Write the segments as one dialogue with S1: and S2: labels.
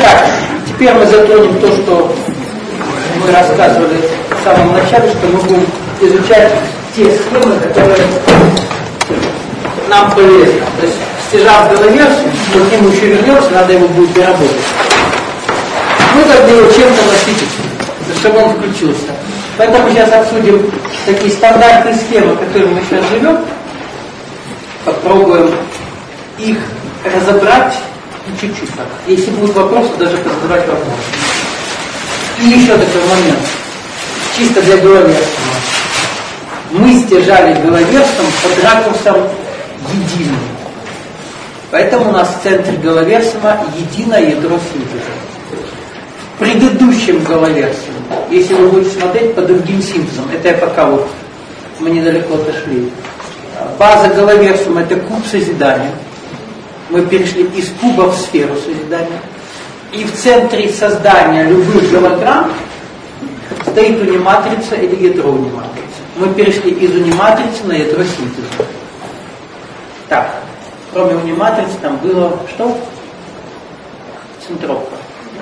S1: Итак, теперь мы затронем то, что мы рассказывали в самом начале, что мы будем изучать те схемы, которые нам полезны. То есть, стяжав головерсум, мы к нему еще вернемся, надо его будет доработать. Мы должны его чем-то насытить, чтобы он включился. Поэтому сейчас обсудим такие стандартные схемы, которые мы сейчас живем. Попробуем их разобрать чуть-чуть. Если будут вопросы, даже задавать вопросы. И еще такой момент, чисто для головерсума. Мы стяжали головерсум под ракурсом единым. Поэтому у нас в центре головерсума единое ядро синтеза. В предыдущем головерсуме, если вы будете смотреть по другим синтезам, это я пока вот мы недалеко отошли. База головерсума — это куб созидания. Мы перешли из куба в сферу созидания. И в центре создания любых голограмм стоит униматрица или ядро униматрицы. Мы перешли из униматрицы на ядро синтеза. Так, кроме униматрицы там было что? Центровка.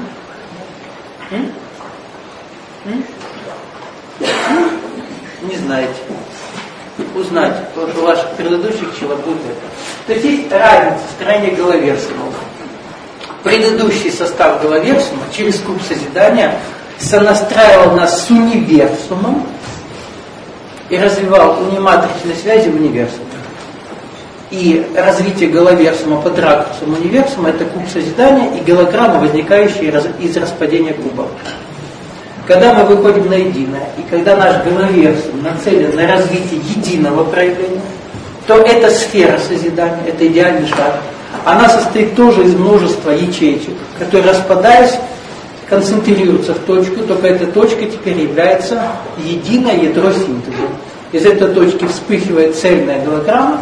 S1: Не знаете. Узнать, потому что у ваших предыдущих чего будет это. То есть есть разница в строении головерсума. Предыдущий состав головерсума через куб созидания сонастраивал нас с универсумом и развивал униматричные связи в универсуме. И развитие головерсума под ракурсом универсума — это куб созидания и голограммы, возникающие из распадения кубов. Когда мы выходим на единое, и когда наш головерсум нацелен на развитие единого проявления, то эта сфера созидания, это идеальный шар, она состоит тоже из множества ячеечек, которые, распадаясь, концентрируются в точку, только эта точка теперь является единое ядро синтеза. Из этой точки вспыхивает цельная голограмма.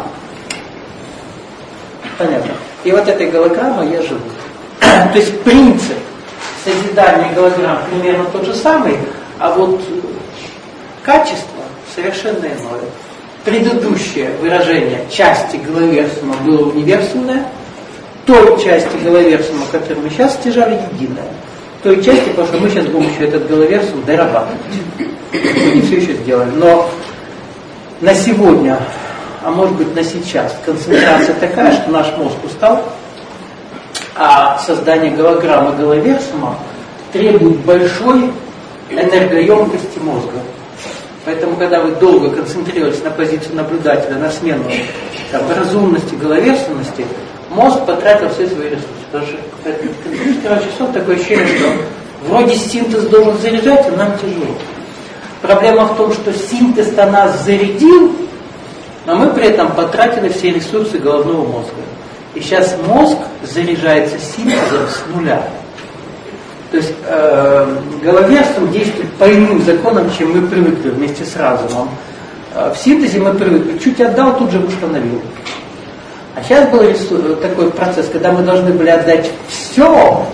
S1: Понятно? И вот этой голограммой я живу. То есть принцип созидания голограмм примерно тот же самый, а вот качество совершенно иное. Предыдущее выражение части головерсума было универсумное, той части головерсума, которую мы сейчас стяжали, единое. Той части, потому что мы сейчас будем еще этот головерсум дорабатывать. Мы не все еще сделали. Но на сегодня, а может быть на сейчас, концентрация такая, что наш мозг устал, а создание голограммы головерсума требует большой энергоемкости мозга. Поэтому, когда вы долго концентрируетесь на позицию наблюдателя, на смену разумности, головерсумности, мозг потратил все свои ресурсы. Потому что пару часов такое ощущение, что вроде синтез должен заряжать, а нам тяжело. Проблема в том, что синтез-то нас зарядил, но мы при этом потратили все ресурсы головного мозга. И сейчас мозг заряжается синтезом с нуля. То есть головерсум действует по иным законам, чем мы привыкли вместе с разумом. В синтезе мы привыкли, чуть отдал, тут же восстановил. А сейчас был такой процесс, когда мы должны были отдать все,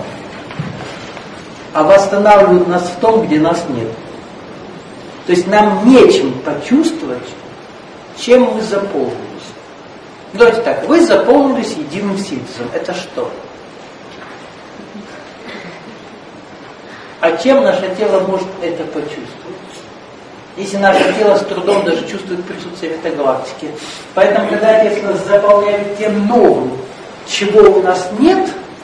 S1: а восстанавливают нас в том, где нас нет. То есть нам нечем почувствовать, чем мы заполнились. Давайте так, вы заполнились единым синтезом. Это что? А чем наше тело может это почувствовать? Если наше тело с трудом даже чувствует присутствие метагалактики. Поэтому, когда Отец нас заполняет тем новым, чего у нас нет,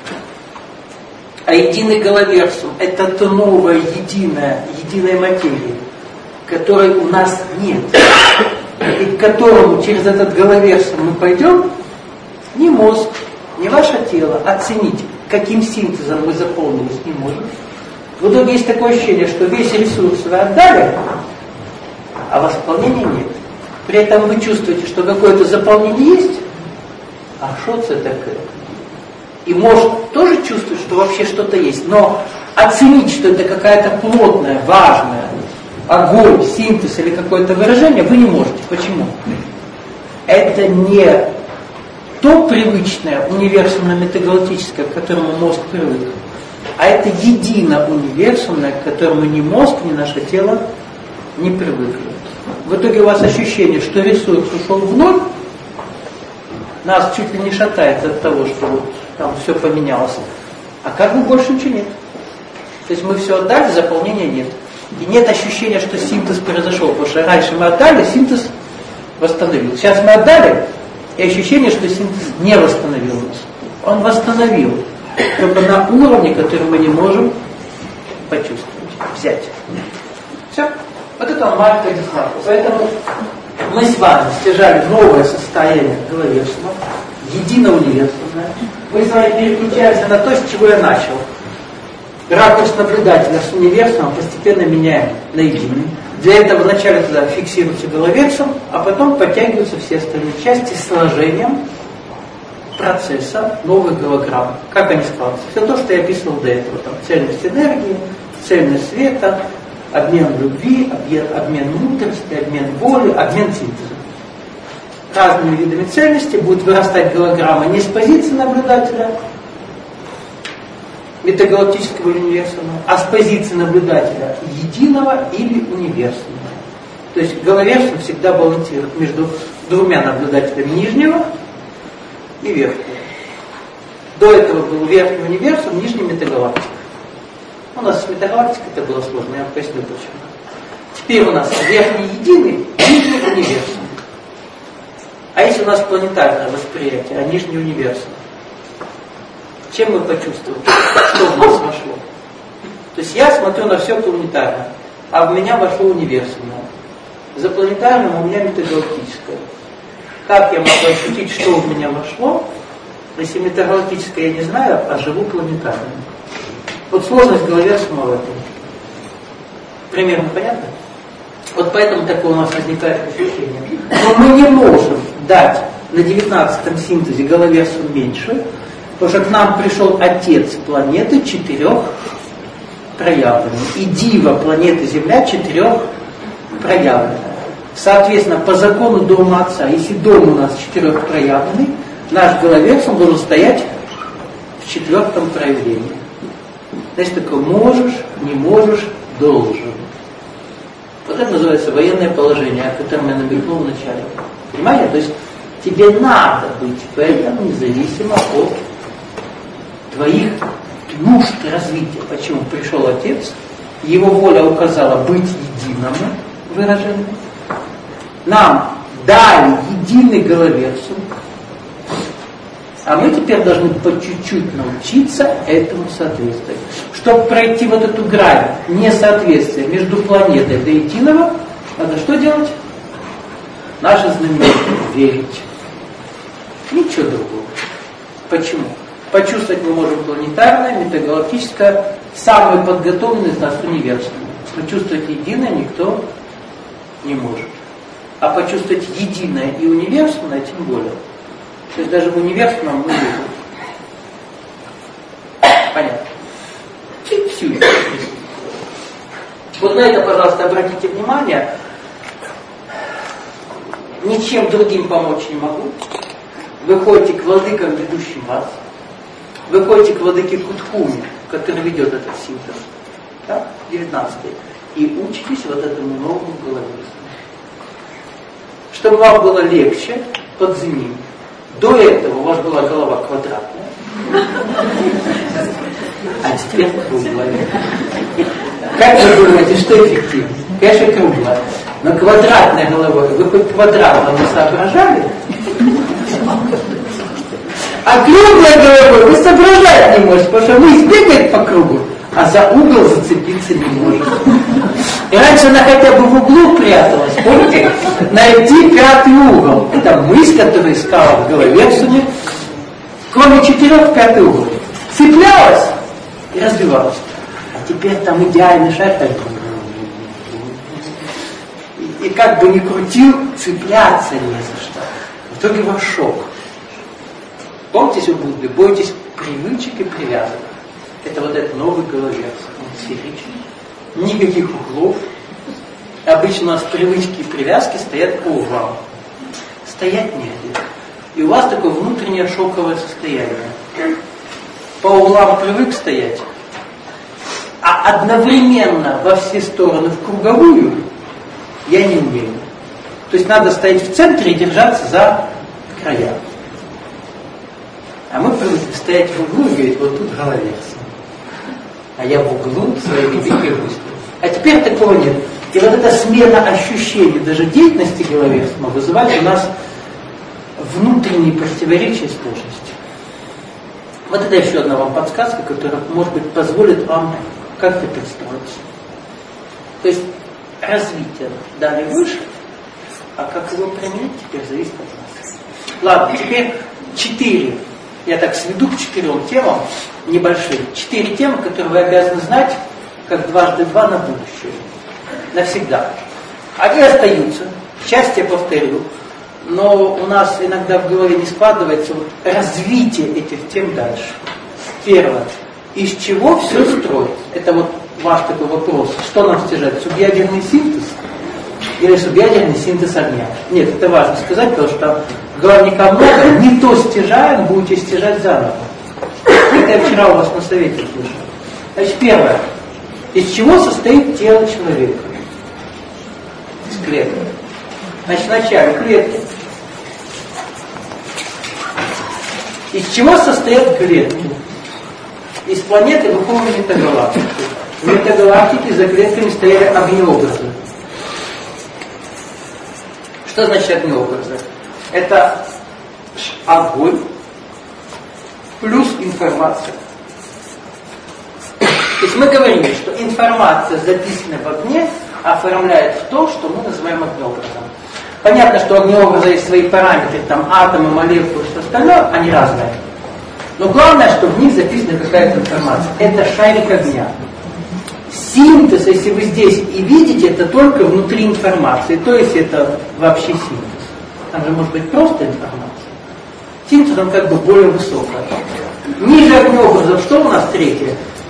S1: а единый головерсум — это то новое, единая материя, которой у нас нет, и к которому через этот головерсум мы пойдем, ни мозг, ни ваше тело оценить, каким синтезом мы заполнились, не может. В итоге есть такое ощущение, что весь ресурс вы отдали, а восполнения нет. При этом вы чувствуете, что какое-то заполнение есть, а что это такое? И мозг тоже чувствует, что вообще что-то есть, но оценить, что это какая-то плотная, важная, огонь, синтез или какое-то выражение, вы не можете. Почему? Это не то привычное, универсумно-метагалактическое, к которому мозг привык, а это едино-универсумное, к которому ни мозг, ни наше тело не привыкли. В итоге у вас ощущение, что ресурс ушел в ноль, нас чуть ли не шатает от того, что вот там все поменялось. А как бы больше ничего нет. То есть мы все отдали, заполнения нет. И нет ощущения, что синтез произошел, потому что раньше мы отдали, синтез восстановил. Сейчас мы отдали, и ощущение, что синтез не восстановил нас. Он восстановил, только на уровне, который мы не можем почувствовать, взять. Все. Вот это он маленькая дисмарка. Поэтому мы с вами стяжали новое состояние головешного, едино-универсальное. Мы с вами переключаемся на то, с чего я начал. Ракурс наблюдателя с универсумом постепенно меняем на единый. Для этого вначале туда фиксируется головерсум, а потом подтягиваются все остальные части сложением процесса новых голограмм. Как они складываются? Все то, что я описывал до этого. Там, цельность энергии, цельность света, обмен любви, обмен мудрости, обмен воли, обмен синтеза. Разными видами цельности будет вырастать голограмма не с позиции наблюдателя, метагалактического или универсального, а с позиции наблюдателя единого или универсального. То есть головерсум всегда балансирует между двумя наблюдателями нижнего и верхнего. До этого был верхний универсум, нижний метагалактика. У нас с метагалактикой это было сложно, я вам поясню почему. Теперь у нас верхний единый, нижний универсум. А если у нас планетарное восприятие, а нижний универсум? Чем мы почувствуем, что в нас вошло? То есть я смотрю на все планетарно, а в меня вошло универсальное. За планетарным у меня метагалактическое. Как я могу ощутить, что в меня вошло, если метагалактическое я не знаю, а живу планетарным? Вот сложность головерсума в этом. Примерно понятно? Вот поэтому такое у нас возникает ощущение. Но мы не можем дать на 19-м синтезе головерсум меньше, потому что к нам пришел отец планеты 4 проявленный. И дива планеты Земля 4 проявленный. Соответственно, по закону дома отца, если дом у нас 4 проявленный, наш головерсум должен стоять в 4-м проявлении. Значит, такое можешь, не можешь, должен. Вот это называется военное положение, о котором я намекнул в начале. Понимаете? То есть тебе надо быть военным, независимо от твоих нужд развития. Почему? Пришел отец, его воля указала быть единым выражением. Нам дали единый головерсум, а мы теперь должны по чуть-чуть научиться этому соответствовать. Чтобы пройти вот эту грань несоответствия между планетой до единого, надо что делать? Наше знаменитое верить. Ничего другого. Почему? Почувствовать мы можем планетарное, метагалактическое, самый подготовленный из нас универсальный. Почувствовать единое никто не может. А почувствовать единое и универсальное тем более. То есть даже в универсальном мы видим. Понятно. Чуть-чуть. Вот на это, пожалуйста, обратите внимание. Ничем другим помочь не могу. Вы ходите к владыкам, ведущим вас. Вы ходите к владыке Кутхуме, который ведет этот синтез. Да? 19-й. И учитесь вот этому новому головерсуму. Чтобы вам было легче, подземим. До этого у вас была голова квадратная, а теперь круглая. Как вы думаете, что эффективнее? Конечно, круглая. Но квадратной головой вы хоть квадратно не соображали? А круглой головой вы соображать не можете, потому что вы избегать по кругу, а за угол зацепиться не можете. И раньше она хотя бы в углу пряталась, помните? Найти 5-й угол. Это мысль, которая искала в головерсуме. Кроме 4 5-й угол. Цеплялась и развивалась. А теперь там идеальный шар так. И как бы ни крутил, цепляться не за что. В итоге ваш шок. Помните, в Будде, бойтесь привычек и привязок. Это вот этот новый головерсум. Он сферичный. Никаких углов. Обычно у нас привычки и привязки стоят по углам. Стоять негде. И у вас такое внутреннее шоковое состояние. По углам привык стоять, а одновременно во все стороны в круговую я не умею. То есть надо стоять в центре и держаться за края. А мы привыкли стоять в углу и говорить, вот тут головерсум. а я в углу своей великой мысли. А теперь такого нет. И вот эта смена ощущений, даже деятельности головерства, вызывает у нас внутренние противоречия и сложности. Вот это еще одна вам подсказка, которая, может быть, позволит вам как-то представиться. То есть развитие дали выше, а как его применить, теперь зависит от нас. Ладно, теперь 4. Я так сведу к 4 темам небольшим. 4 темы, которые вы обязаны знать, как 2 × 2 на будущее. Навсегда. Они остаются. Часть я повторю. Но у нас иногда в голове не складывается развитие этих тем дальше. Первое. Из чего все строится? Это вот ваш такой вопрос. Что нам стяжать? Субъядерный синтез? Или субъядерный синтез огня? Нет, это важно сказать, потому что главника много. Не то стяжаем, будете стяжать заново. Это я вчера у вас на совете слышал. Значит, первое. Из чего состоит тело человека? Из клеток. Значит, вначале клетки. Из чего состоят клетки? Из планеты духовной метагалактики. В метагалактике за клетками стояли огнеобразы. Что значит огнеобразы? Это огонь плюс информация. То есть мы говорим, что информация, записанная в огне, оформляет в то, что мы называем огнеобразом. Понятно, что у огнеобраза есть свои параметры, там атомы, молекулы, все остальное, они разные. Но главное, что в них записана какая-то информация. Это шарик огня. Синтез, если вы здесь и видите, это только внутри информации. То есть это вообще синтез. Там же может быть просто информация. Синтез, он как бы более высокий. Ниже огнеобразов, что у нас третье?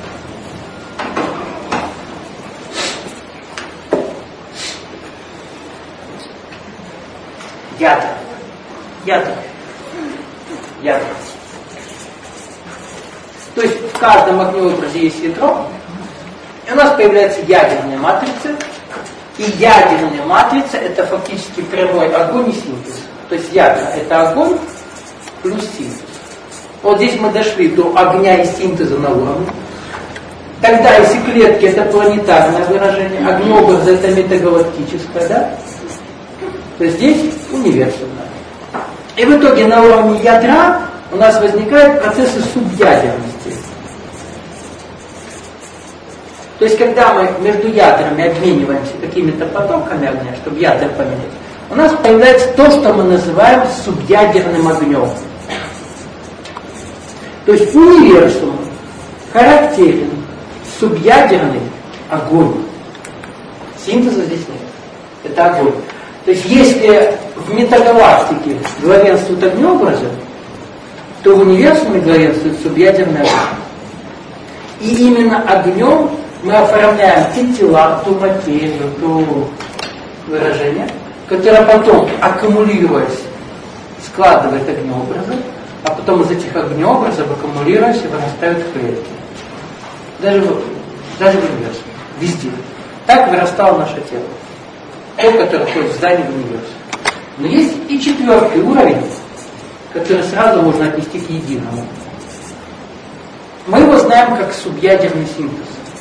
S1: Ядра. Ядра. Ядра. То есть в каждом огнеобразе есть ядро, и у нас появляется ядерная матрица, и ядерная матрица это фактически прямой огонь и синтез. То есть ядра это огонь плюс синтез. Вот здесь мы дошли до огня и синтеза на уровне. Тогда если клетки это планетарное выражение, огнеобразы это метагалактическое, да? То есть здесь универсальное. И в итоге на уровне ядра у нас возникают процессы субъядерности. То есть когда мы между ядрами обмениваемся какими-то потоками огня, чтобы ядра поменять, у нас появляется то, что мы называем субъядерным огнем. То есть универсум характерен субъядерный огонь. Синтеза здесь нет. Это огонь. То есть если в метагалактике главенствуют огнеобразы, то в универсуме главенствует субъядерный огонь. И именно огнем мы оформляем те тела, ту материю, ту выражение, которое потом, аккумулируясь, складывает огнеобразы, а потом из этих огнеобразов, аккумулируясь, вырастают клетки. Даже в универсуме. Везде. Так вырастало наше тело. То, которое входит в здание в универсуме. Но есть и 4-й уровень, который сразу можно отнести к единому. Мы его знаем как субъядерный синтез.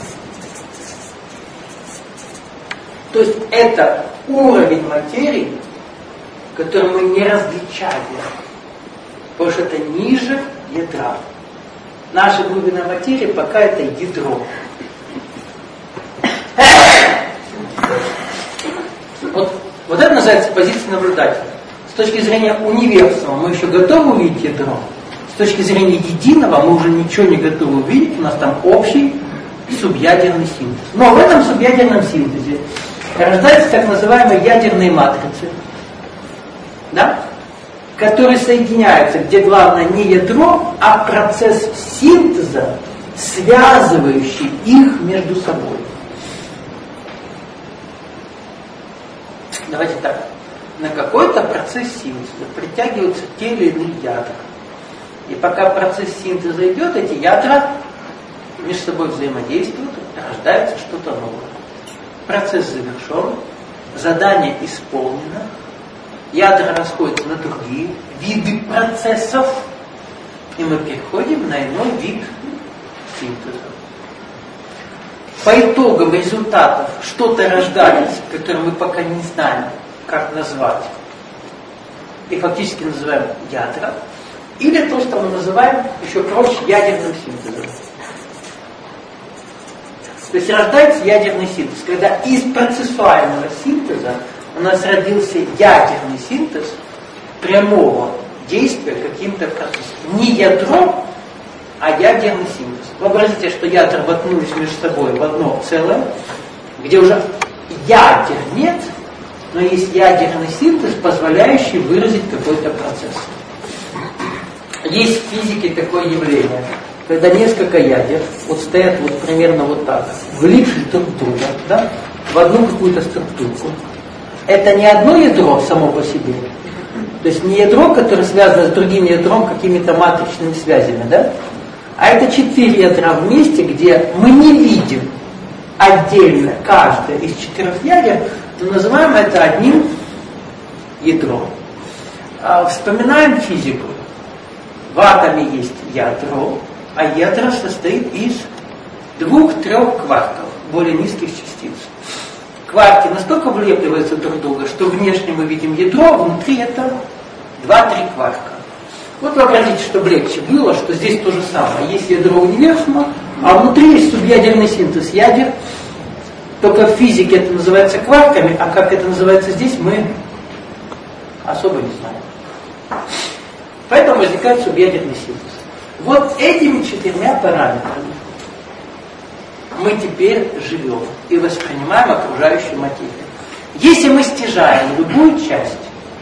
S1: То есть это уровень материи, который мы не различаем, потому что это ниже ядра. Наша глубина материи пока это ядро. Вот это называется позиция наблюдателя. С точки зрения универсума мы еще готовы увидеть ядро. С точки зрения единого мы уже ничего не готовы увидеть. У нас там общий субъядерный синтез. Но в этом субъядерном синтезе рождаются так называемые ядерные матрицы, да? Которые соединяются, где главное не ядро, а процесс синтеза, связывающий их между собой. Давайте так. На какой-то процесс синтеза притягиваются те или иные ядра. И пока процесс синтеза идет, эти ядра между собой взаимодействуют, рождается что-то новое. Процесс завершен, задание исполнено, ядра расходятся на другие виды процессов, и мы переходим на иной вид синтеза. по итогам результатов что-то рождается, которое мы пока не знаем, как назвать, и фактически называем ядра, или то, что мы называем еще проще ядерным синтезом. То есть рождается ядерный синтез, когда из процессуального синтеза у нас родился ядерный синтез прямого действия каким-то процессом. Не ядро, а ядерный синтез. Вообразите, что ядра воткнулись между собой в одно целое, где уже ядер нет, но есть ядерный синтез, позволяющий выразить какой-то процесс. Есть в физике такое явление, когда несколько ядер вот стоят вот примерно вот так, влипшись друг в друга, да, в одну какую-то структуру. Это не одно ядро само по себе, то есть не ядро, которое связано с другим ядром какими-то матричными связями, да, а это 4 ядра вместе, где мы не видим отдельно каждое из 4 ядер, но называем это одним ядром. Вспоминаем физику. В атоме есть ядро, а ядро состоит из 2-3 кварков, более низких частиц. Кварки настолько влепливаются друг в друга, что внешне мы видим ядро, а внутри это 2-3 кварка. Вот вообразите, чтобы легче было, что здесь то же самое. Есть ядро универсума, а внутри есть субъядерный синтез ядер. Только в физике это называется кварками, а как это называется здесь, мы особо не знаем. Поэтому возникает субъядерный синтез. Вот этими 4 параметрами мы теперь живем и воспринимаем окружающую материю. Если мы стяжаем любую часть,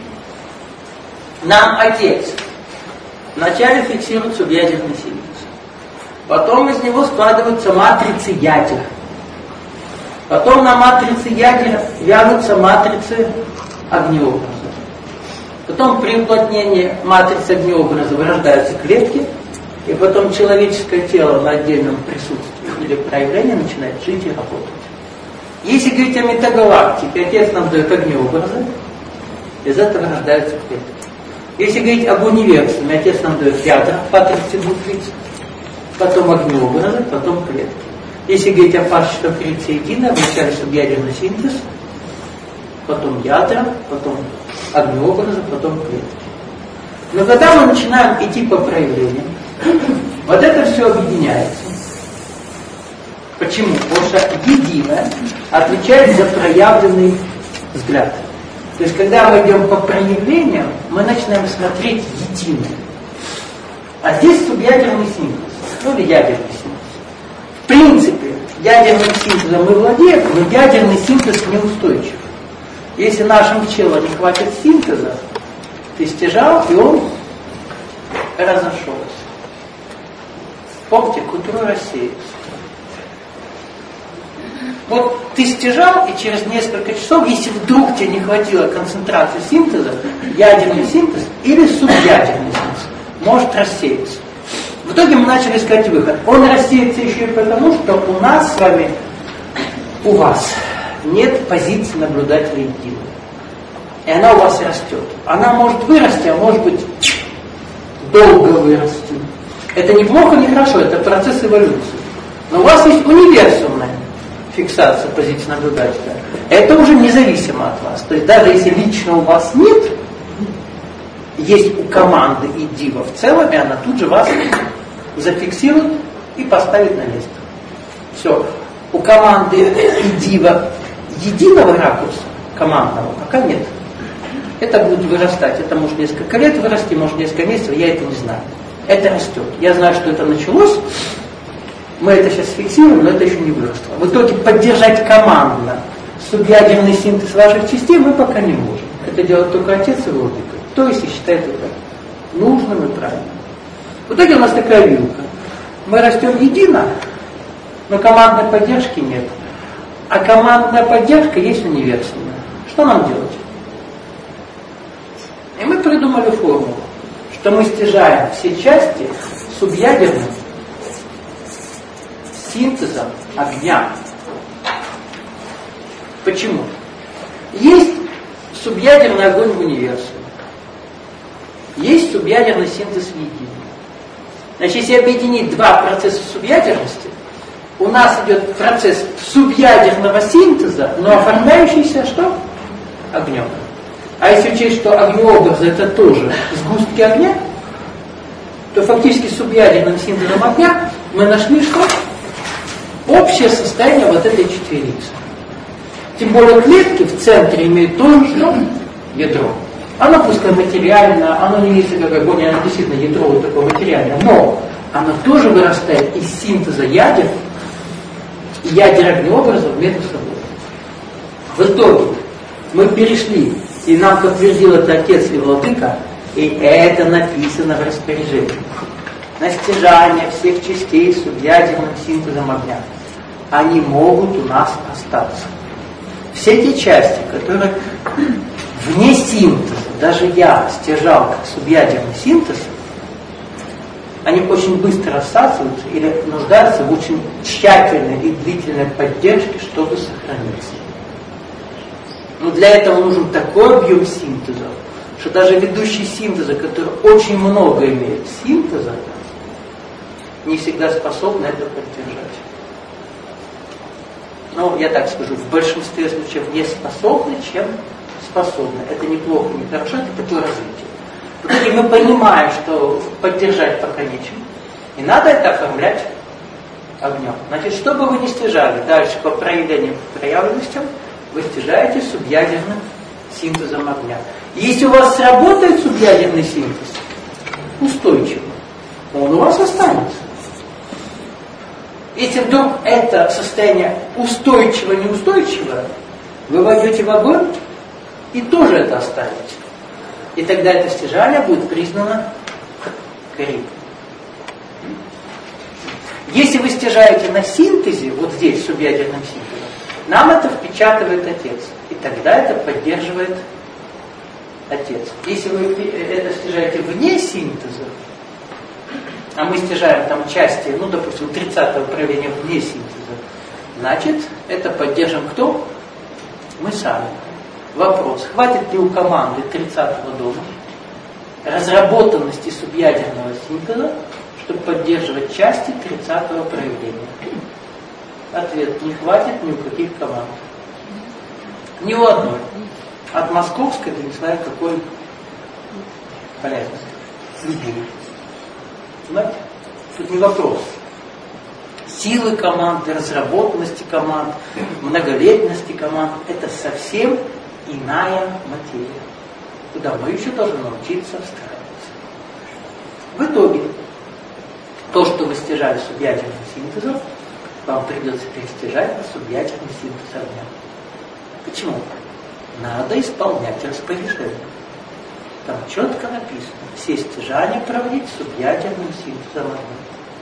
S1: нам отец вначале фиксирует субъядерный синтез, потом из него складываются матрицы ядер, потом на матрице ядер вяжутся матрицы огнеобраза. Потом при уплотнении матрицы огнеобраза вырождаются клетки, и потом человеческое тело на отдельном присутствии или проявлении начинает жить и работать. Если говорить о метагалактике, отец нам дает огнеобразы, из этого рождаются клетки. Если говорить об универсуме, отец нам дает ядра по 32 лиц, потом огнеобразы, потом клетки. Если говорить о фазе, что крится едино, вначале субъядерный синтез, потом ядра, потом огнеобразы, потом клетки. Но когда мы начинаем идти по проявлениям, вот это все объединяется. Почему? Потому что единое отвечает за проявленный взгляд. То есть, когда мы идем по проявлениям, мы начинаем смотреть единое. А здесь субъядерный синтез, ну или ядерный синтез. В принципе, ядерным синтезом мы владеем, но ядерный синтез неустойчив. Если нашим телу не хватит синтеза, ты стяжал, и он разошелся. Помните, к утру рассеется. Вот ты стяжал, и через несколько часов, если вдруг тебе не хватило концентрации синтеза, ядерный синтез или субъядерный синтез может рассеяться. В итоге мы начали искать выход. Он рассеется еще и потому, что у нас с вами, у вас, нет позиции наблюдателя единого. И она у вас растет. Она может вырасти, а может быть долго вырасти. Это не плохо, не хорошо, это процесс эволюции. Но у вас есть универсумная фиксация позиции наблюдателя. Это уже независимо от вас. То есть даже если лично у вас нет, есть у команды и дива в целом, и она тут же вас зафиксирует и поставит на место. Все. У команды и дива единого ракурса командного пока нет. Это будет вырастать. Это может несколько лет вырасти, может несколько месяцев, я это не знаю. Это растет. Я знаю, что это началось. Мы это сейчас фиксируем, но это еще не выросло. В итоге поддержать командно субъядерный синтез ваших частей мы пока не можем. Это делает только отец и владыка. То есть считает это нужным и правильным. В итоге у нас такая вилка. Мы растем едино, но командной поддержки нет. А командная поддержка есть универсальная. Что нам делать? И мы придумали формулу, что мы стяжаем все части субъядерным синтезом огня. Почему? Есть субъядерный огонь в универсуме. Есть субъядерный синтез в едином. Значит, если объединить два процесса субъядерности, у нас идет процесс субъядерного синтеза, но оформляющийся что? Огнем. А если учесть, что огнеобразы это тоже сгустки огня, то фактически субъядерным синтезом огня мы нашли что? Общее состояние вот этой четверицы. Тем более клетки в центре имеют тоже что? Ядро. Оно пускай материальное, оно не имеется как огонь, оно действительно ядро вот такое материальное, но оно тоже вырастает из синтеза ядер, и ядер огнеобразов между собой. В итоге мы перешли, и нам подтвердил это Отец и Владыка, и это написано в распоряжении. На стяжание всех частей субъядерным синтезом огня. Они могут у нас остаться. Все те части, которые вне синтеза, даже я стяжал как субъядерный синтез, они очень быстро рассасываются или нуждаются в очень тщательной и длительной поддержке, чтобы сохраниться. Но для этого нужен такой объем синтеза, что даже ведущий синтеза, который очень много имеет синтеза, не всегда способны это поддержать. Но, я так скажу, в большинстве случаев не способны, чем способны. Это неплохо, не хорошо, это такое развитие. В итоге мы понимаем, что поддержать пока нечем. И надо это оформлять огнем. Значит, что бы вы ни стяжали дальше по проявлениям, по проявленностям, вы стяжаете субъядерным синтезом огня. И если у вас сработает субъядерный синтез, устойчиво, он у вас останется. Если вдруг это состояние устойчиво-неустойчивое, вы войдете в огонь и тоже это оставите. И тогда это стяжание будет признано корректным. Если вы стяжаете на синтезе, вот здесь, субъядерным синтезом, нам это впечатывает Отец. И тогда это поддерживает Отец. Если вы это стяжаете вне синтеза, а мы стяжаем там части, ну, допустим, 30-го проявления вне синтеза, значит, это поддержим кто? Мы сами. Вопрос, хватит ли у команды 30-го дома разработанности субъядерного синтеза, чтобы поддерживать части 30-го проявления? Ответ, не хватит ни у каких команд. Ни у одной. От московской до не знаю какой полезности. Любой. Знаете? Тут не вопрос. Силы команды, разработанности команд, многолетности команд – это совсем иная материя, куда мы еще должны научиться встраиваться. В итоге, то, что вы стяжали субъядерным синтезом, вам придется перестяжать на субъядерный синтез огня. Почему? Надо исполнять распоряжение. Там четко написано, все стяжания проводить субъядерным синтезом огня.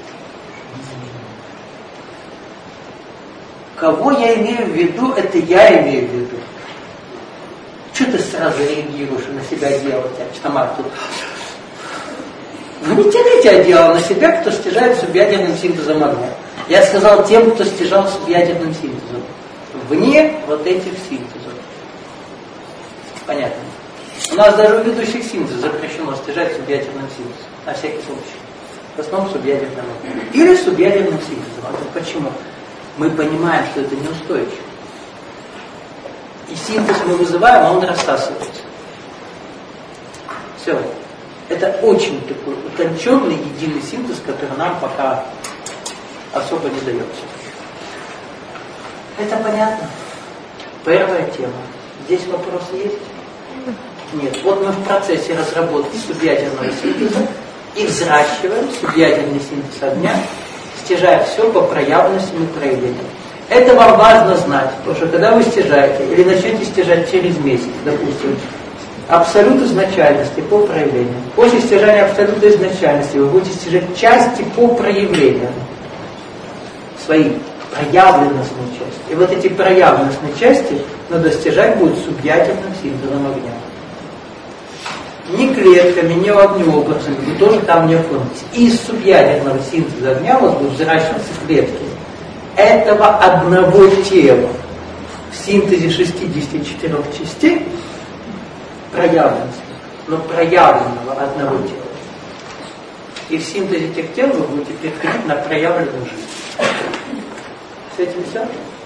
S1: Кого я имею в виду, это я имею в виду. Что ты сразу реагируешь на себя одеяло? Тамар тут. Вы не тяните одеяло на себя, кто стяжает субъядерным синтезом огня. Я сказал тем, кто стяжал субъядерным синтезом. Вне вот этих синтезов. Понятно. У нас даже у ведущих синтезов запрещено стяжать субъядерным синтезом. На всякий случай. В основном субъядерным огнем. Или субъядерным синтезом. А почему? Мы понимаем, что это неустойчиво. И синтез мы вызываем, а он рассасывается. Все. Это очень такой утонченный, единый синтез, который нам пока особо не дается. Это понятно? Первая тема. Здесь вопросы есть? Нет. Вот мы в процессе разработки субъядерного синтеза и взращиваем субъядерный синтез огня, стяжая все по проявленностям и проявлениям. Это вам важно знать, потому что когда вы стяжаете или начнете стяжать через месяц, допустим, абсолют изначальности по проявлениям, после стяжания абсолюта изначальности вы будете стяжать части по проявлениям, свои проявленностные части. И вот эти проявленностные части надо стяжать будет субъядерным синтезом огня. Ни клетками, ни огнеобразами, вы тоже там не оформитесь. Из субъядерного синтеза огня у вас будут взращиваться клетки этого одного тела в синтезе 64 частей проявленности, но проявленного одного тела. И в синтезе тех тел вы будете переходить на проявленную жизнь. этим все?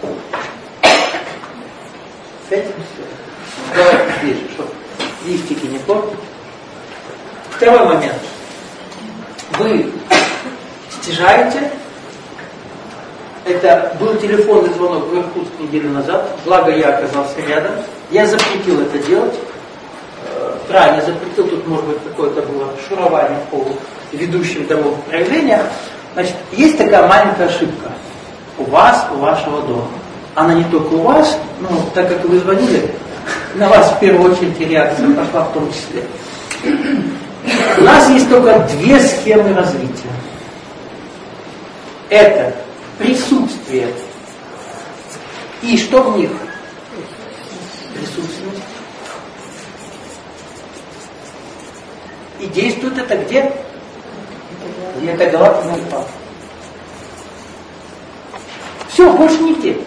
S1: С этим все. Давайте ближе, чтобы листики не портить. Второй момент. Вы стяжаете. Это был телефонный звонок в Иркутск неделю назад. Благо я оказался рядом. Я запретил это делать. Правильно запретил. Тут может быть какое-то было шурование по ведущим домов проявления. Значит, есть такая маленькая ошибка. У вас, у вашего дома. Она не только у вас, но так как вы звонили, на вас в первую очередь реакция пошла в том числе. У нас есть только две схемы развития. Это присутствие. И что в них? Присутствие. И действует это где? Это галактика Фа. Все, больше нигде.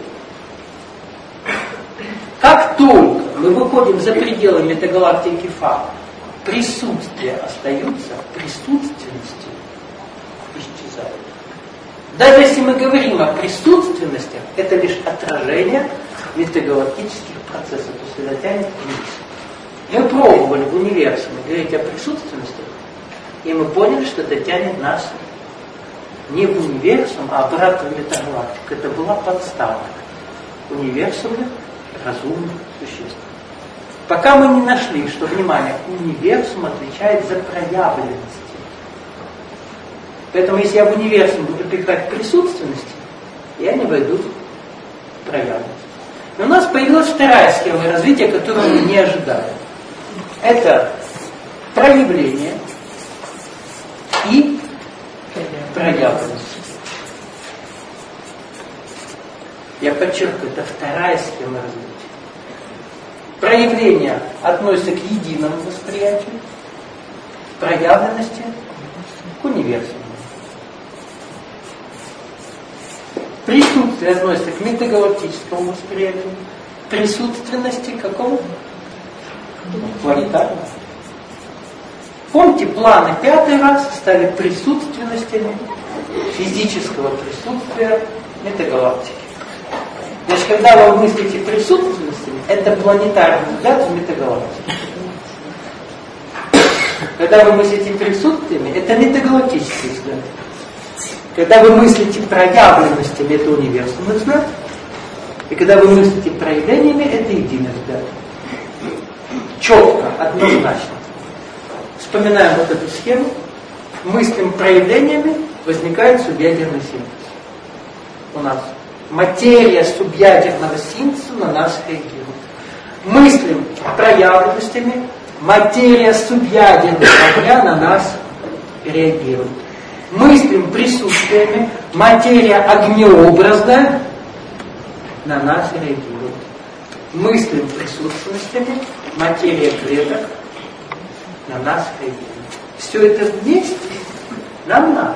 S1: Как только мы выходим за пределы метагалактики Фа, присутствие остаются, присутственности исчезают. Даже если мы говорим о присутственностях, это лишь отражение метагалактических процессов, то есть это тянет вниз. Мы пробовали в универсуме говорить о присутственностях, и мы поняли, что это тянет нас не в универсум, а обратно в метагалактику. Это была подстава универсума разумных существ. Пока мы не нашли, что, внимание, универсум отвечает за проявленности. Поэтому, если я в универсум буду пихать присутственности, я не войду в проявленность. Но у нас появилась вторая схема развития, которую мы не ожидали. Это проявление и проявленность. Я подчеркиваю, это вторая схема развития. Проявление относится к единому восприятию, проявленности к универсуму. Присутствие относится к метагалактическому восприятию, присутственности к какому? Планетарному. Помните, планы пятый раз стали присутственностями физического присутствия метагалактики. Значит, когда вы мыслите присутственностями, это планетарный взгляд в метагалактике. Когда вы мыслите присутствиями, это метагалактический взгляд. Когда вы мыслите проявленностями, это универсальный взгляд. И когда вы мыслите проявлениями, это единый взгляд. Четко, однозначно. Вспоминаем вот эту схему. Мыслим проявлениями, возникает субъядерный синтез. У нас материя субъядерного синтеза на нас реагирует. Мыслим проявленностями, материя субъядерного огня на нас реагирует. Мыслим присутствиями, материя огнеобразная на нас реагирует. Мыслим присутственностями, материя клеток на нас реагирует. Все это вместе нам надо.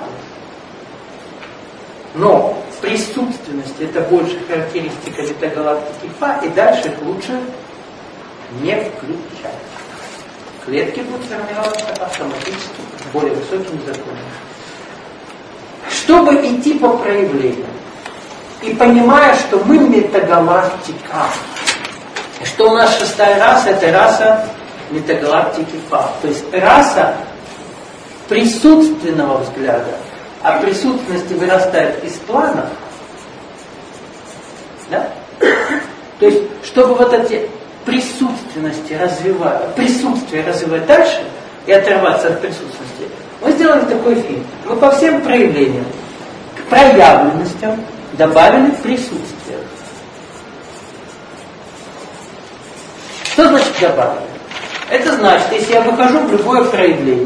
S1: Но присутственность это больше характеристика метагалактики Фа, и дальше их лучше не включать. Клетки будут формироваться автоматически более высоким законом. Чтобы идти по проявлению, и понимая, что мы метагалактика, что у нас шестая раса, это раса метагалактики Фа, то есть раса присутственного взгляда, а присутственности вырастает из планов, да? То есть, чтобы вот эти присутственности развивать, присутствие развивать дальше и оторваться от присутственности, мы сделали такой фильм. Мы по всем проявлениям, к проявленностям добавили присутствие. Что значит добавили? Это значит, если я выхожу в любое проявление,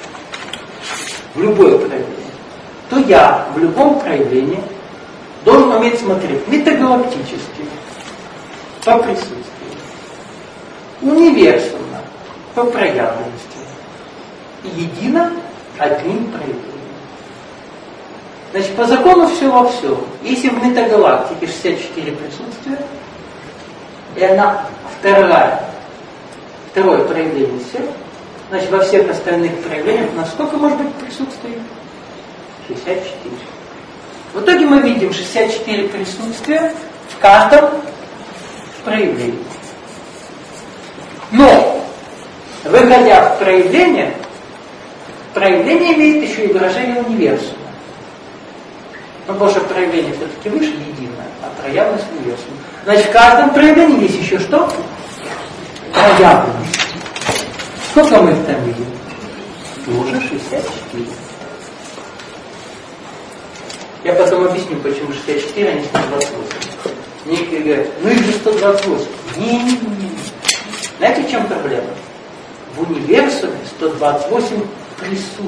S1: то я в любом проявлении должен уметь смотреть метагалактически, по присутствию, универсально, по проявленности, и едино одним проявлением. Значит, по закону все во всем. Если в метагалактике 64 присутствия, и она второе проявление света, значит, во всех остальных проявлениях у нас сколько может быть присутствий? 64. В итоге мы видим 64 присутствия в каждом проявлении. Но, выходя в проявление имеет еще и выражение универсума. Но потому что проявление все-таки выше единое, а проявленность универсум. Значит, в каждом проявлении есть еще что? Проявленность. Сколько мы их там видим? Тоже 64. Я потом объясню, почему 64, а не 128. Некоторые говорят, ну их же 128. Не. Знаете, в чем проблема? В универсуме 128 присутствует.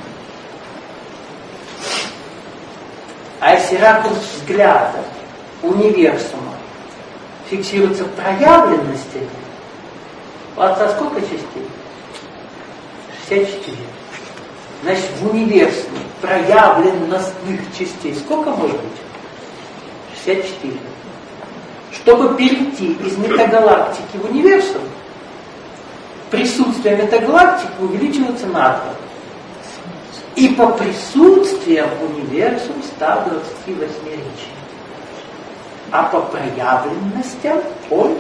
S1: А если ракурс взгляда универсума фиксируется проявленностями, у Отца сколько частей? 64. Значит, в универсуме проявленностных частей сколько может быть? 64. Чтобы перейти из метагалактики в универсум, присутствие метагалактики увеличивается на 2. И по присутствиям универсум 128 речи. А по проявленностям от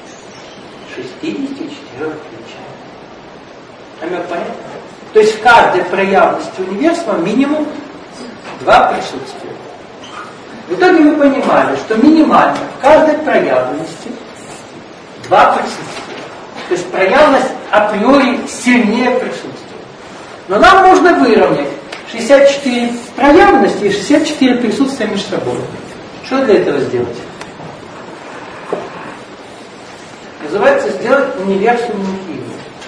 S1: 64 речи. Намек понятно? То есть в каждой проявленности универсума минимум 2 присутствия. В итоге мы понимали, что минимально в каждой проявленности 2 присутствия. То есть проявленность априори сильнее присутствия. Но нам можно выровнять 64 проявленности и 64 присутствия между собой. Что для этого сделать? Называется сделать универсум нахимию.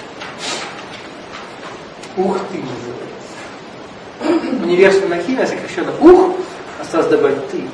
S1: Ух ты называется. Универсум нахимия сокращенно ух, осталось добавить ты.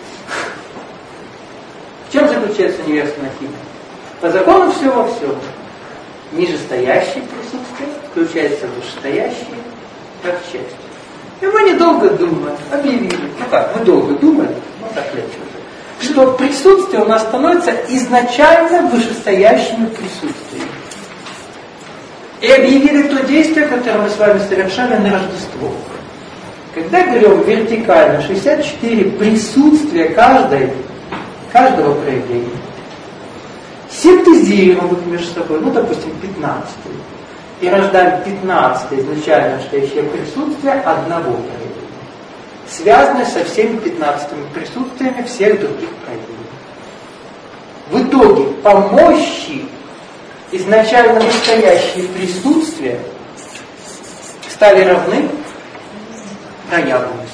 S1: В чем заключается универсум нахимия? По закону все во всем. Нижестоящее присутствие включается в вышестоящее как часть. И мы недолго думая объявили, мы долго думали, так легче уже, что присутствие у нас становится изначально вышестоящими присутствиями. И объявили то действие, которое мы с вами совершали на Рождество. Когда берем вертикально 64 присутствия каждого проявления, синтезируем их между собой, допустим, 15, и рождаем 15 изначально настоящее присутствие одного проявления, связанное со всеми 15 присутствиями всех других проявлений. В итоге, по мощи изначально настоящие присутствия стали равны проявленности.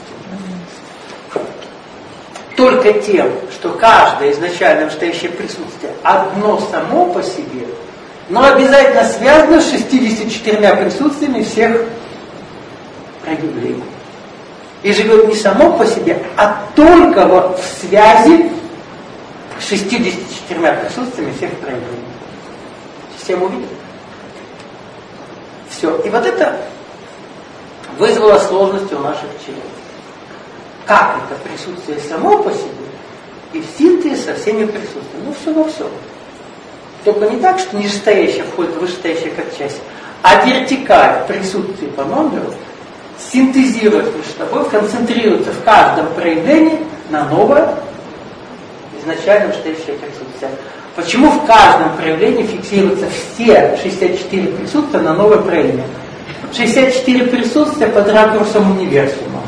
S1: Только тем, что каждое изначально настоящее присутствие одно само по себе, но обязательно связано с 64 присутствиями всех проявлений. И живет не само по себе, а только в связи с 64 присутствиями всех проявлений. Систему увидели? Все. И вот это вызвало сложности у наших учеников. Как это присутствие само по себе и в синтезе со всеми присутствиями? Все во всем. Только не так, что нижестоящее входит в вышестоящее как часть, а вертикаль присутствия по номеру синтезирует между собой, концентрируется в каждом проявлении на новое изначально вышестоящее присутствие. Почему в каждом проявлении фиксируются все 64 присутствия на новое проявление? 64 присутствия под ракурсом универсума.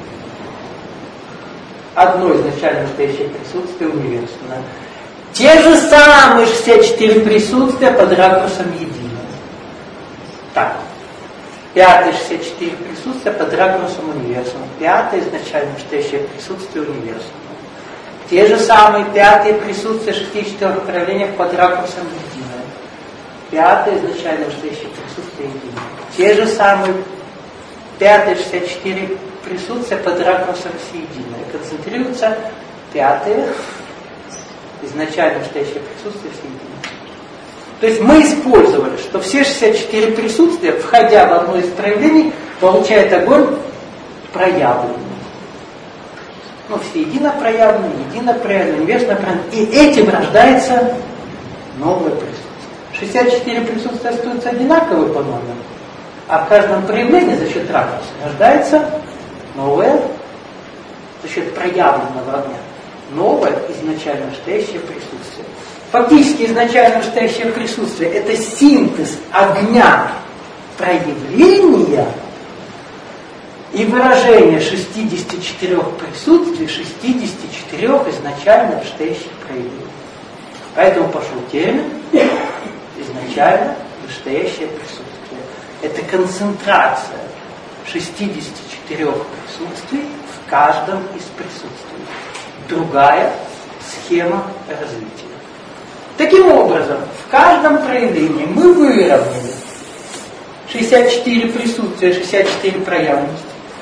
S1: Одно изначально настоящее присутствие универсума. Те же самые 64 присутствия под ракурсом единого. Так. 5 64 присутствия под ракурсом универсума. 5 изначально настоящее присутствие универсума. Те же самые 5 присутствия 64 проявлениях под ракурсом единого. 5 изначально настоящее присутствие единого. Те же самые 5 64 присутствия под ракурсом всеединое. Концентрируется 5 изначально настоящее присутствие всеединое. То есть мы использовали, что все 64 присутствия, входя в одно из проявлений, получает огонь проявленный. Всеедино проявленный, едино проявленный, инверсно проявленный. И этим рождается новое присутствие. 64 присутствия остаются одинаковы по номеру, а в каждом проявлении за счет ракурса рождается новое за счет проявленного огня, новое изначально настоящее присутствие. Фактически изначально настоящее присутствие – это синтез огня проявления и выражение 64 присутствий, 64 изначально настоящих проявлений. Поэтому пошел термин изначально настоящее присутствие. Это концентрация 64 присутствий в каждом из присутствий. Другая схема развития. Таким образом, в каждом проявлении мы выровняли 64 присутствия, 64 проявленности.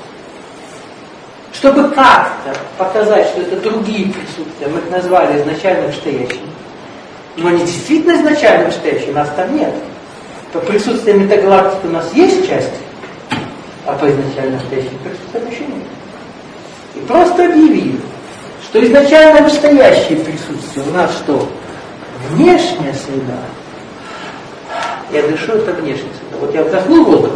S1: Чтобы как-то показать, что это другие присутствия, мы их назвали изначально настоящими. Но они действительно изначально настоящие, нас там нет. По присутствию метагалактики у нас есть часть, а по изначально настоящим присутствиям еще нет. И просто объявили, что изначально настоящее присутствие у нас что? Внешняя среда. Я дышу, это внешняя среда. Вот я вдохнул воздух.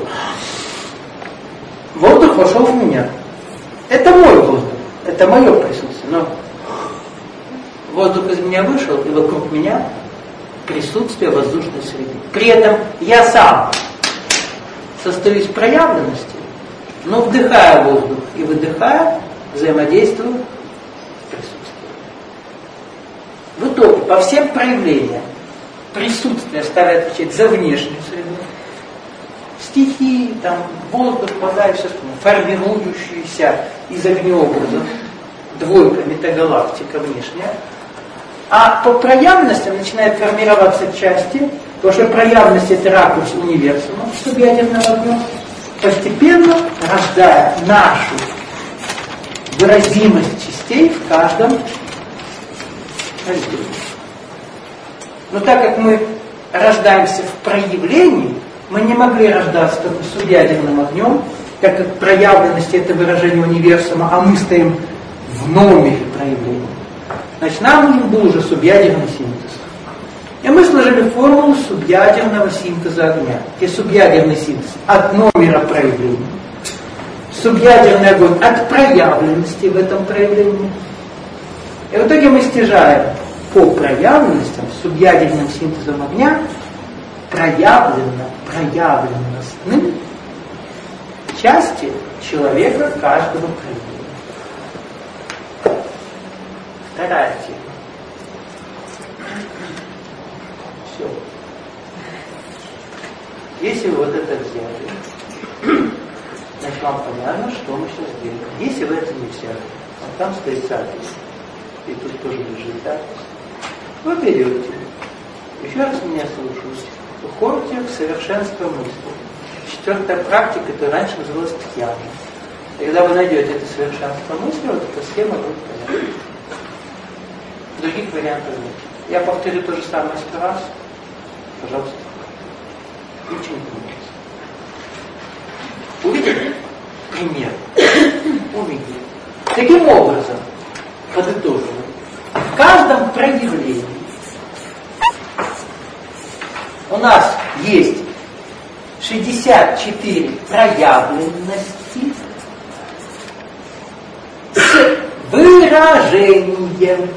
S1: Воздух вошел в меня. Это мой воздух. Это мое присутствие. Но воздух из меня вышел, и вокруг меня присутствие воздушной среды. При этом я сам состою из проявленности, но вдыхая воздух и выдыхая, взаимодействую с присутствием. В итоге, по всем проявлениям, присутствие стали отвечать за внешнюю среду. Стихии, там, воздух, вода и все остальное, формирующиеся из огнеобразов, двойка, метагалактика внешняя. А по проявленностям начинают формироваться части, потому что проявленность — это ракурс универсума, субъядерного огня, постепенно рождая нашу выразимость частей в каждом разделе. Но так как мы рождаемся в проявлении, мы не могли рождаться только субъядерным огнем, так как проявленность — это выражение универсума, а мы стоим в номере проявления. Значит, нам нужен был уже субъядерный синтез. И мы сложили формулу субъядерного синтеза огня. И субъядерный синтез от номера проявления. Субъядерный огонь от проявленности в этом проявлении. И в итоге мы стяжаем по проявленностям субъядерным синтезом огня проявленностным части человека каждого проявления. Вторая тема. Все. Если вы вот это взяли, значит, вам понятно, что мы сейчас делаем. Если вы это не взяли, а там стоит запись, и тут тоже лежит запись, вы берете, еще раз меня слушаете, уходите в совершенство мысли. Четвертая практика, которая раньше называлась тхьяна. Когда вы найдете это совершенство мысли, вот эта схема будет понятна. Других вариантов нет. Я повторю то же самое 100 раз. Пожалуйста. Ничего не поменяется. Увидели? Пример. Увидели. Таким образом, подытоживаем, в каждом проявлении у нас есть 64 проявленности с выражением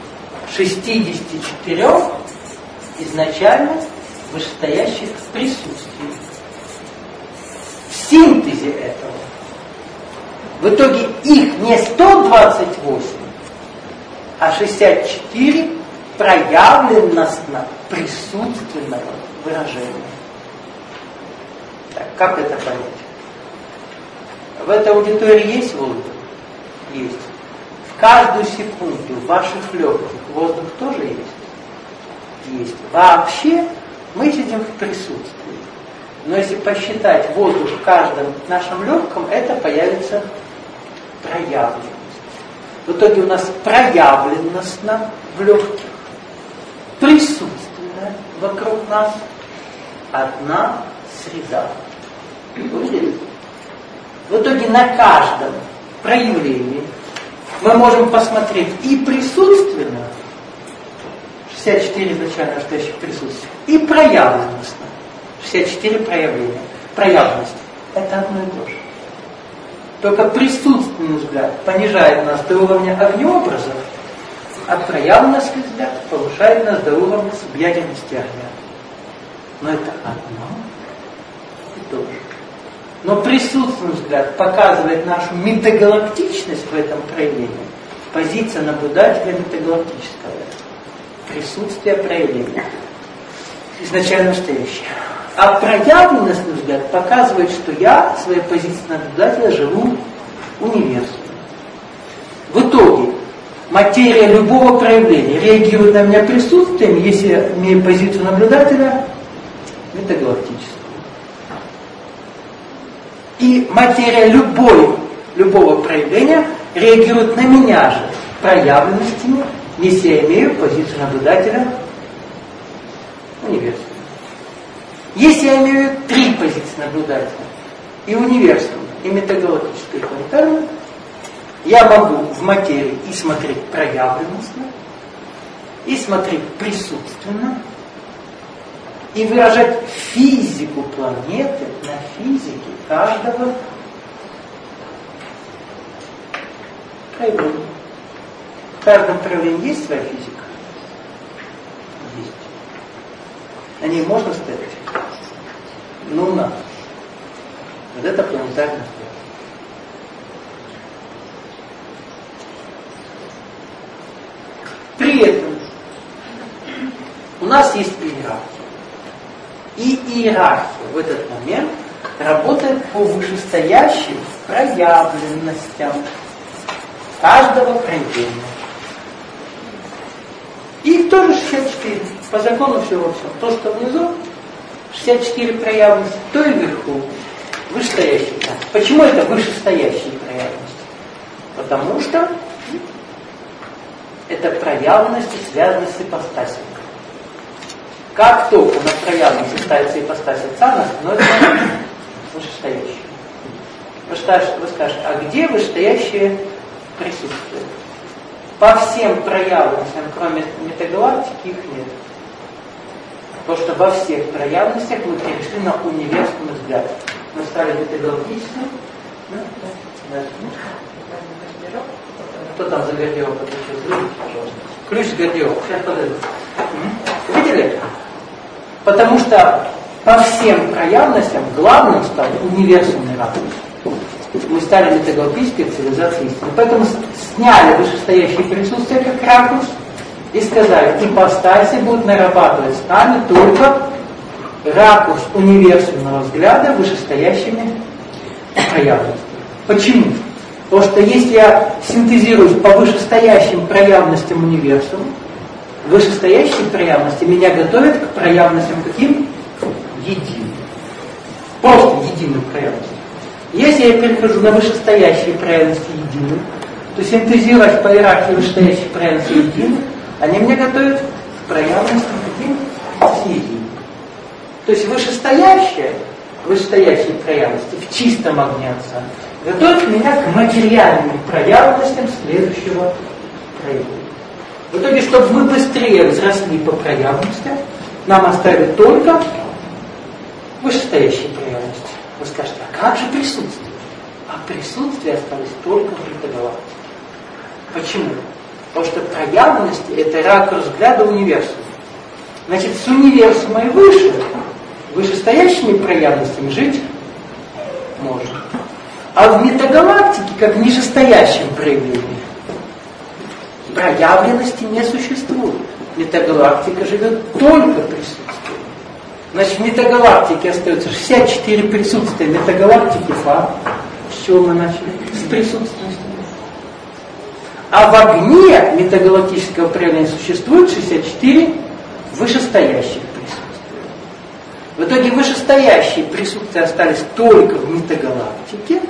S1: 64 изначально вышестоящих присутствий. В синтезе этого в итоге их не 128, а 64 проявленностно присутственного выражения. Так, как это понять? В этой аудитории есть воздух? Есть. В каждую секунду в ваших легких воздух тоже есть? Есть. Вообще мы сидим в присутствии. Но если посчитать воздух в каждом нашем легком, это появится проявленность. В итоге у нас проявленностно в легких, присутственно вокруг нас одна среда. Увидели? В итоге на каждом проявлении мы можем посмотреть и присутственно, 64 изначально настоящих присутствий, и проявленностно, 64 проявления. Проявленность – это одно и то же. Только присутственный взгляд понижает нас до уровня огнеобразов, а проявленность взгляд повышает нас до уровня субъятельности огня. Но это одно и то же. Но присутственный взгляд показывает нашу метагалактичность в этом проявлении. Позиция наблюдателя метагалактического. Присутствие проявления. Изначально настоящее. А проявленность взгляд показывает, что я в своей позиции наблюдателя живу универсумом. В итоге материя любого проявления реагирует на меня присутствием, если я имею позицию наблюдателя метагалактическую. И материя любого проявления реагирует на меня же проявленностями, если я имею позицию наблюдателя универсума. Если я имею 3 позиции наблюдателя, и универсум, и метагалактическое, и планетарное, я могу в материи и смотреть проявленностно, и смотреть присутственно, и выражать физику планеты на физике каждого проявления. В каждом проявлении есть своя физика? Есть. На ней можно стоять? Ну, надо. Вот это планетарный взгляд. При этом у нас есть иерархия. И иерархия в этот момент работает по вышестоящим проявленностям каждого проявления. И тоже 64. По закону всего во всем. То, что внизу, 64 проявленности, то и вверху. Вышестоящие. Почему это вышестоящие проявленности? Потому что это проявленности, связанные с ипостасью. Как только на проявленности ставится ипостась Отца, она становится вышестоящей. Вы скажете, а где вышестоящее присутствие? По всем проявленностям, кроме метагалактики, их нет. Потому что во всех проявленностях мы перешли на универсальный взгляд. Мы стали метагалактическим. Кто там за гардероб? Ключ с гардероба. Сейчас подойду. Видели? Потому что по всем проявленностям главным стал универсальный ракурс. Мы стали метагалактической цивилизацией истины. Поэтому сняли вышестоящее присутствие как ракурс и сказали, ипостаси будут нарабатывать с нами только ракурс универсального взгляда вышестоящими проявленностями. Почему? Потому что если я синтезируюсь по вышестоящим проявленностям универсума, вышестоящие проявленности меня готовят к проявленностям каким? Единым. Просто единым проявленностям. Если я перехожу на вышестоящие проявленности единым, то синтезировать по иерархии вышестоящих проявленностей единым, они меня готовят к проявленностям каким? Единым. То есть вышестоящие проявленности в чистом огне Отца готовят меня к материальным проявленностям следующего проявления. В итоге, чтобы мы быстрее взросли по проявленностям, нам оставят только вышестоящие проявленности. Вы скажете, а как же присутствие? А присутствие осталось только в метагалактике. Почему? Потому что проявленности – это ракурс взгляда универсума. Значит, с универсума и выше, вышестоящими проявленностями жить можно. А в метагалактике, как в нижестоящем проявлении, проявленности не существует. Метагалактика живет только присутствием. Значит, в метагалактике остается 64 присутствия. Метагалактики факт. С чего мы начали? С присутственностью. А в огне метагалактического проявления существует 64 вышестоящих присутствия. В итоге вышестоящие присутствия остались только в метагалактике,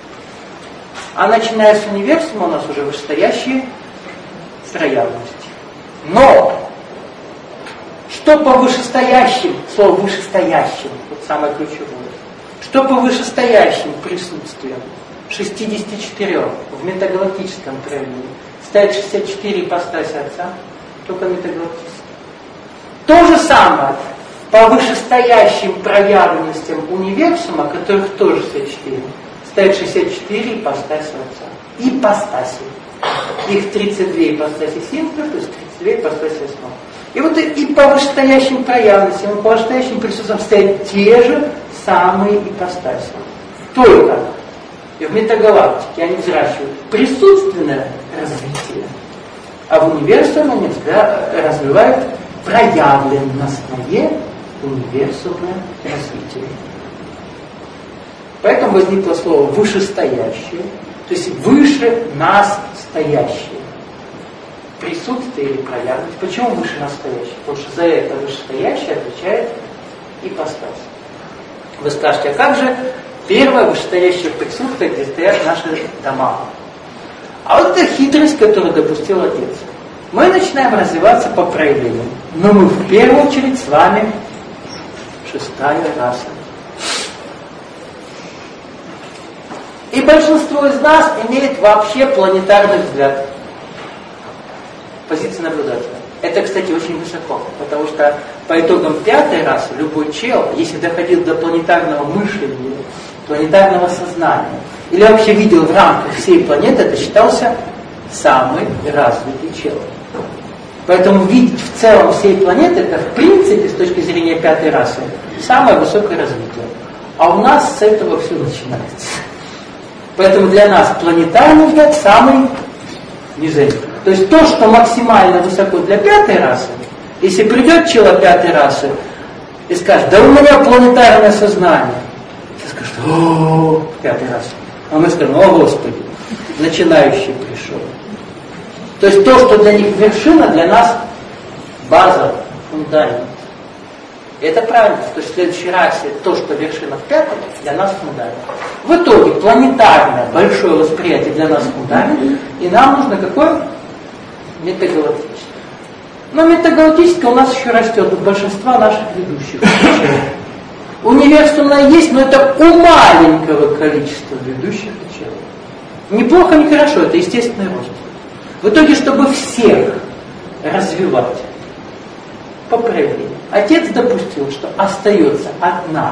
S1: а начиная с универсума у нас уже вышестоящие проявленности. Но что по вышестоящим, слово вышестоящим, вот самое ключевое, что по вышестоящим присутствиям 64 в метагалактическом проявлении стоит 64 ипостаси Отца, только метагалактические. То же самое по вышестоящим проявленностям универсума, которых тоже 64, состоит 64 ипостаси Отца. Ипостаси. Их 32 ипостаси Симха, то есть 32 ипостаси Основы. И вот и по вышестоящим проявленностям, и по вышестоящим присутствиям стоят те же самые ипостаси. Только и в метагалактике они взращивают присутственное развитие, а в универсуме они развивают проявленностное универсумное развитие. Поэтому возникло слово «вышестоящее», то есть выше нас стоящее. Присутствие или проявленность. Почему выше нас стоящее? Потому что за это вышестоящее отвечает ипостась. Вы скажете, а как же первое вышестоящее присутствие, где стоят наши дома? А вот это хитрость, которую допустил Отец. Мы начинаем развиваться по проявлениям. Но мы в первую очередь с вами шестая раса. И большинство из нас имеет вообще планетарный взгляд. Позиция наблюдателя. Это, кстати, очень высоко, потому что по итогам пятой расы любой чел, если доходил до планетарного мышления, планетарного сознания, или вообще видел в рамках всей планеты, это считался самый развитый чел. Поэтому видеть в целом всей планеты, это в принципе, с точки зрения пятой расы, самое высокое развитие. А у нас с этого все начинается. Поэтому для нас планетарный взгляд самый низкий. То есть то, что максимально высоко для пятой расы, если придет человек пятой расы и скажет, да у меня планетарное сознание, все скажут, о, пятой расы. А мы скажем, о Господи, начинающий пришел. То есть то, что для них вершина, для нас база, фундамент. И это правильно. То есть в следующей расе то, что вершина в пятом, для нас фундамент. В итоге планетарное большое восприятие для нас фундамент, и нам нужно какое? Метагалактическое. Но метагалактическое у нас еще растет от большинства наших ведущих. Универсумное есть, но это у маленького количества ведущих ученых. Неплохо, не хорошо, это естественный рост. В итоге, чтобы всех развивать по проявлению, Отец допустил, что остается одна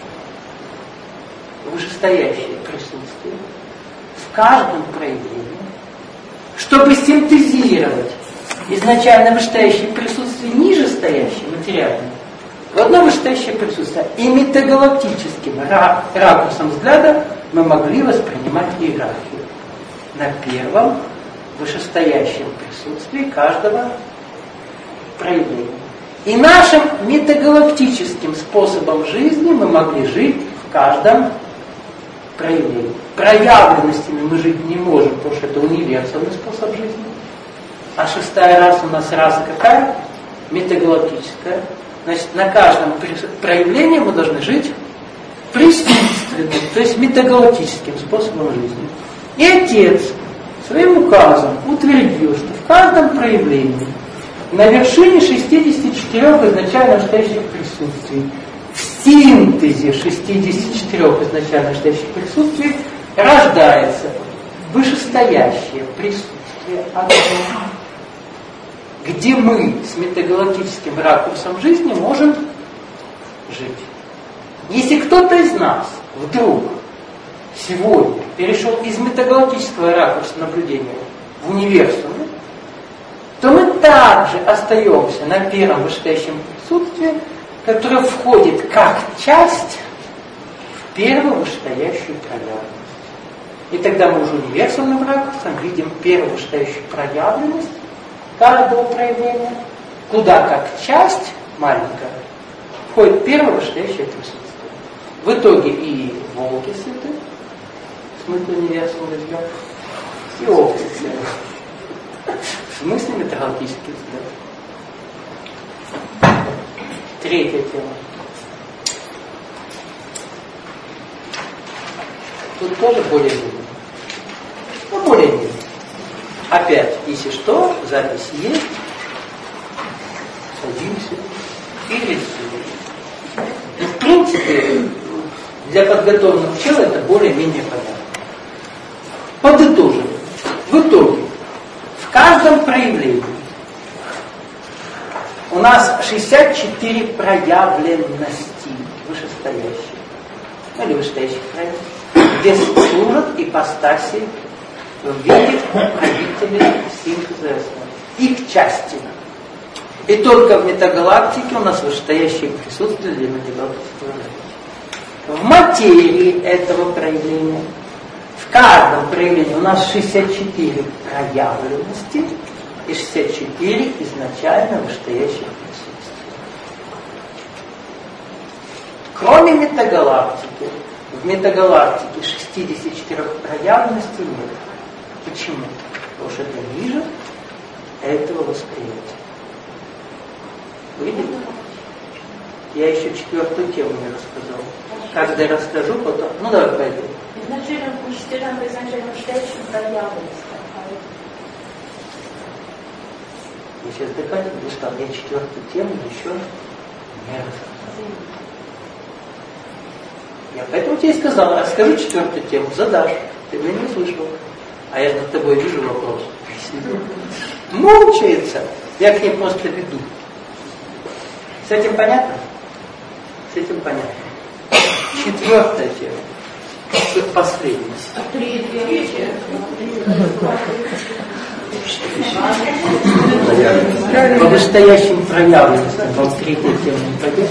S1: вышестоящее присутствие в каждом проявлении, чтобы синтезировать изначально вышестоящее присутствие нижестоящее, материальное, в одно вышестоящее присутствие. И метагалактическим ракурсом взгляда мы могли воспринимать иерархию на первом вышестоящем присутствии каждого проявления. И нашим метагалактическим способом жизни мы могли жить в каждом проявлении. Проявленностями мы жить не можем, потому что это универсальный способ жизни. А шестая раса у нас раса какая? Метагалактическая. Значит, на каждом проявлении мы должны жить присутственным, то есть метагалактическим способом жизни. И Отец своим указом утвердил, что в каждом проявлении на вершине 64 изначально стоящих присутствий, в синтезе 64 изначально стоящих присутствий рождается вышестоящее присутствие одно, где мы с метагалактическим ракурсом жизни можем жить. Если кто-то из нас вдруг сегодня перешел из метагалактического ракурса наблюдения в универсум, то мы также остаемся на первом вышестоящем присутствии, которое входит как часть в первую вышестоящую проявленность. И тогда мы уже универсальным ракурсом видим первую вышестоящую проявленность каждого проявления, куда как часть маленькая входит первое вышестоящее присутствие. В итоге и волки сыты, в смысле универсальный взгляд, и овцы сыты. В смысле метагалактический взгляд. Третья тема. Тут тоже более-менее. Ну, более-менее. Опять, если что, запись есть. Садимся и рисуем. И в принципе, для подготовленного чела это более-менее понятно. Подытожим. В итоге, в каждом проявлении у нас 64 проявленности вышестоящих. Или вышестоящих проявлений. где служат ипостаси в виде правителей синтеза, их части. И только в метагалактике у нас вышестоящее присутствие для метагалактического развития. В материи этого проявления, в каждом проявлении у нас 64 проявленности и 64 изначально вышестоящих присутствия. Кроме метагалактики, в метагалактике 64 проявленностей нет. Почему? Потому что это ниже этого восприятия. Видите? Я еще 4-ю тему не рассказал. Когда я расскажу, потом... Ну, давай пойдем.
S2: Изначально мужчина, изначально вышестоящим проявленностью.
S1: Я сейчас докатил, потому что я 4-ю тему еще не рассказал. Я поэтому тебе и сказал, расскажу 4-ю тему, задашь. Ты меня не услышал. А я над тобой вижу вопрос. Мучается. Я к ней просто веду. С этим понятно? С этим понятно. 4-я тема. Последняя.
S2: 3-я.
S1: По вышестоящим проявленностям вам 3-я тема не пойдет?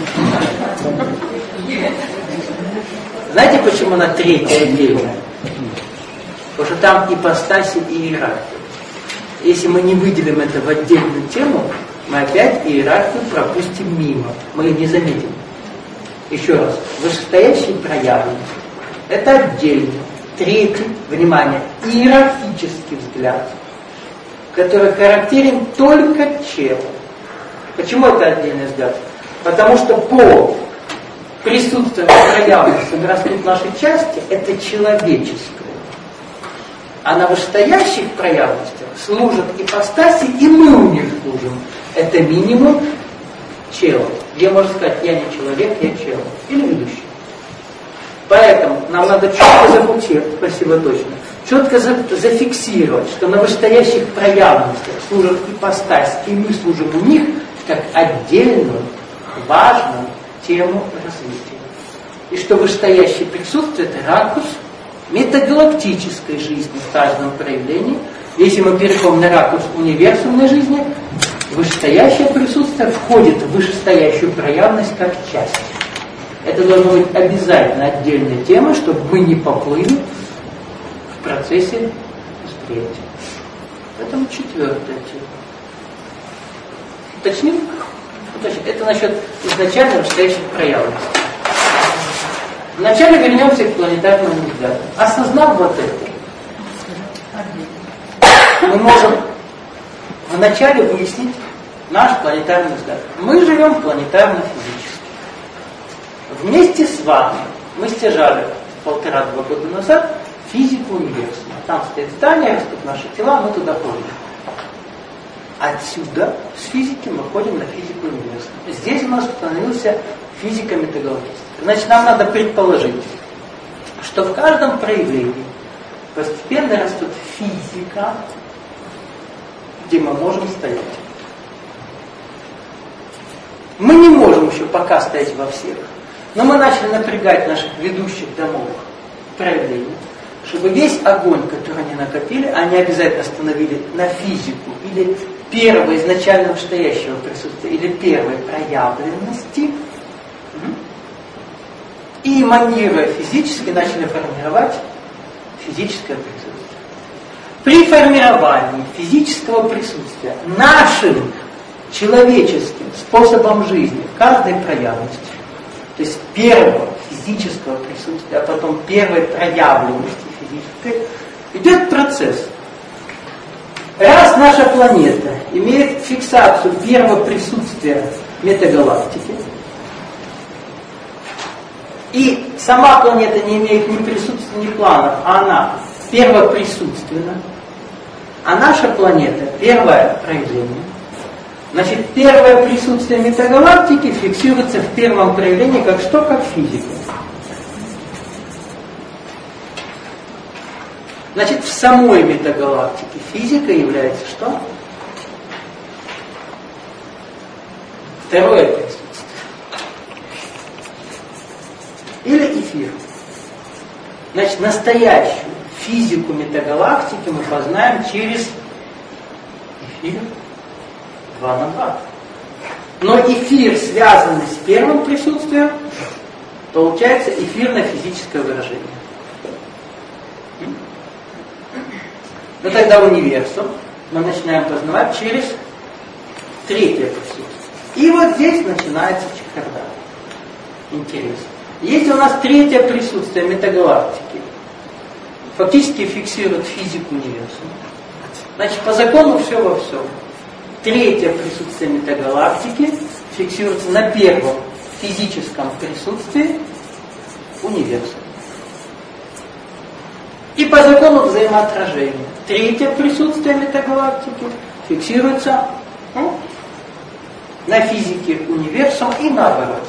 S1: Знаете, почему она 3-я отдельная? Потому что там ипостаси и иерархия. Если мы не выделим это в отдельную тему, мы опять иерархию пропустим мимо. Мы ее не заметим. Еще раз. Вышестоящие проявленности. Это отдельно. 3-й, внимание, иерархический взгляд, который характерен только челу. Почему это отдельный взгляд? Потому что по присутствию проявленности растут наши части, это человеческое. А на вышестоящих проявленностях служат ипостаси, и мы у них служим. Это минимум чела. Где можно сказать, я не человек, я чела. Или ведущий. Поэтому нам надо четко зафиксировать, что на вышестоящих проявленностях служат ипостаси, и мы служим у них как отдельную, важную тему развития. И что вышестоящее присутствие – это ракурс метагалактической жизни в каждом проявлении. Если мы переходим на ракурс универсумной жизни, вышестоящее присутствие входит в вышестоящую проявленность как часть. Это должна быть обязательно отдельная тема, чтобы мы не поплыли в процессе восприятия. Поэтому 4-я тема. Уточним? Это насчет изначально вышестоящих проявленностей. Вначале вернемся к планетарному взгляду. Осознав вот это, мы можем вначале выяснить наш планетарный взгляд. Мы живем планетарно-физически. Вместе с вами мы стяжали 1,5-2 года назад физику универсума. Там стоит здание, растут наши тела, мы туда ходим. Отсюда, с физики, мы ходим на физику универсума. Здесь у нас установился физика метагалактическая. Значит, нам надо предположить, что в каждом проявлении постепенно растет физика, где мы можем стоять. Мы не можем еще пока стоять во всех, но мы начали напрягать наших ведущих домовых проявлений, чтобы весь огонь, который они накопили, они обязательно остановили на физику или первого изначально вышестоящего присутствия, или первой проявленности, и эманируя физически, начали формировать физическое присутствие. При формировании физического присутствия нашим человеческим способом жизни в каждой проявленности, то есть первого физического присутствия, а потом первой проявленности физической, идет процесс. Раз наша планета имеет фиксацию первого присутствия метагалактики, и сама планета не имеет ни присутствия, ни планов, а она первоприсутственна, а наша планета первое проявление, значит, первое присутствие метагалактики фиксируется в первом проявлении как что? Как физика. Значит, в самой метагалактике физика является что? Второе присутствие. Или эфир. Значит, настоящую физику метагалактики мы познаем через эфир 2 на 2. Но эфир, связанный с первым присутствием, получается эфирно-физическое выражение. Но тогда универсум мы начинаем познавать через третье присутствие. И вот здесь начинается чехарда. Интересно. Если у нас третье присутствие метагалактики фактически фиксирует физику универсума, значит, по закону все во всем. Третье присутствие метагалактики фиксируется на первом физическом присутствии универсума. И по закону взаимоотражения третье присутствие метагалактики фиксируется на физике универсума и наоборот.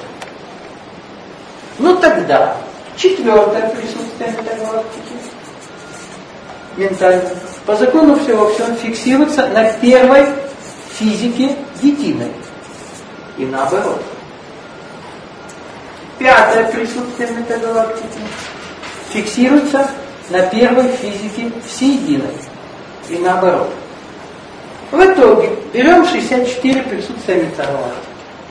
S1: Но тогда четвертое присутствие метагалактики ментально по закону все во всем фиксируется на первой физике единой и наоборот. Пятое присутствие метагалактики фиксируется на первой физике всеединой и наоборот. В итоге берем 64 присутствия метагалактики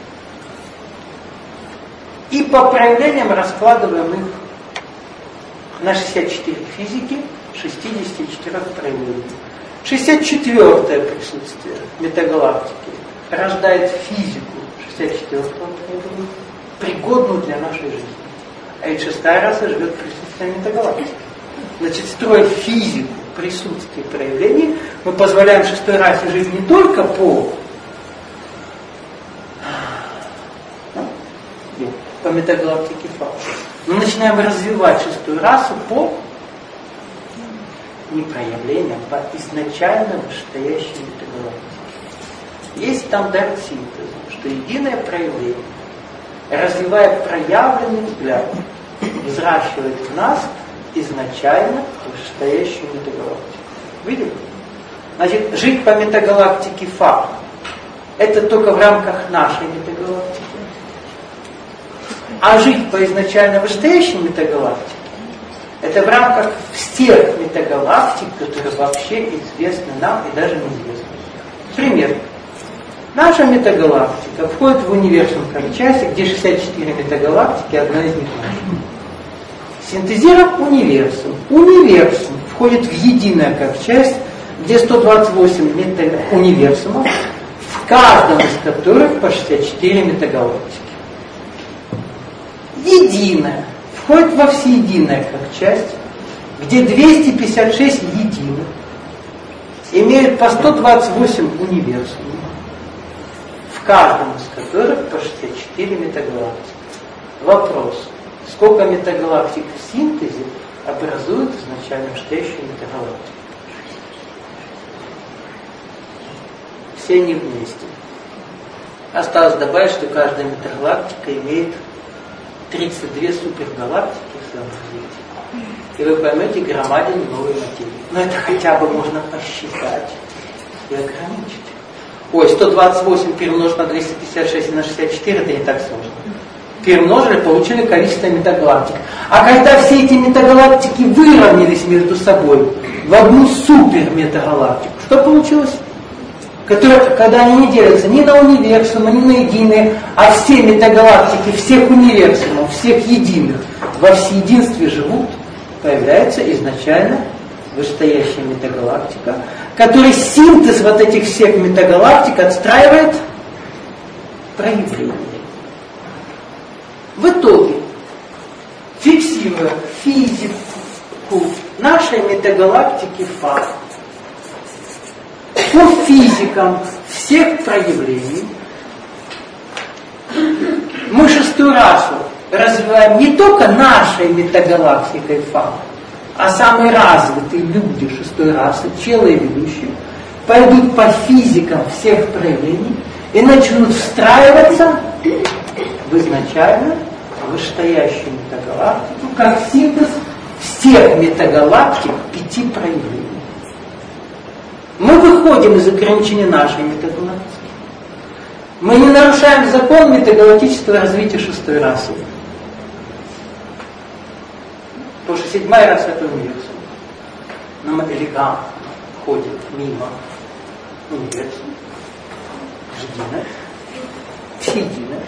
S1: и по проявлениям раскладываем их на 64 физики 64 проявлений. 64-е присутствие метагалактики рождает физику 64-го проявления, пригодную для нашей жизни. А ведь 6-я раса живет присутствием метагалактики. Значит, строя физику присутствия проявлений, мы позволяем 6-й расе жить не только по метагалактике факта, но начинаем развивать 6-ю расу по не проявлениям, по изначально вышестоящей метагалактике. Есть стандарт синтеза, что единое проявление, развивая проявленный взгляд, взращивает в нас изначально вышестоящую метагалактику. Видели? Значит, жить по метагалактике факт — это только в рамках нашей метагалактики. А жить по изначально вышестоящей метагалактике — это в рамках всех метагалактик, которые вообще известны нам и даже неизвестны. Пример. Наша метагалактика входит в универсум как часть, где 64 метагалактики, одна из них наша. Синтезируем универсум. Универсум входит в единое как часть, где 128 универсумов, в каждом из которых по 64 метагалактики. Единое входит во всеединое как часть, где 256 единых имеют по 128 универсумов, в каждом из которых по 64 метагалактики. Вопрос. Сколько метагалактик в синтезе образуют изначально вышестоящую метагалактику? Все они вместе. Осталось добавить, что каждая метагалактика имеет 32 супергалактики в своем развитии. И вы поймете громадину новой материи. Но это хотя бы можно посчитать и ограничить. Ой, 128 перемножить на 256 и на 64 это не так сложно. Перемножили, получили количество метагалактик. А когда все эти метагалактики выровнялись между собой в одну суперметагалактику, что получилось? Когда они не делятся ни на универсумы, ни на единые, а все метагалактики, всех универсумов, всех единых во всеединстве живут, появляется изначально вышестоящая метагалактика, который синтез вот этих всех метагалактик отстраивает проявление. В итоге, фиксируя физику нашей метагалактики факт, по физикам всех проявлений, мы 6-ю расу развиваем не только нашей метагалактикой факт, а самые развитые люди 6-й расы, челы и ведущие, пойдут по физикам всех проявлений и начнут встраиваться в изначально вышестоящую метагалактику, как синтез всех метагалактик 5 проявлений. Мы выходим из ограничения нашей метагалактики. Мы не нарушаем закон метагалактического развития 6-й расы. Потому что 7-я раса это универсум. Но мы элегантно ходим мимо универсума, единое, всеединое.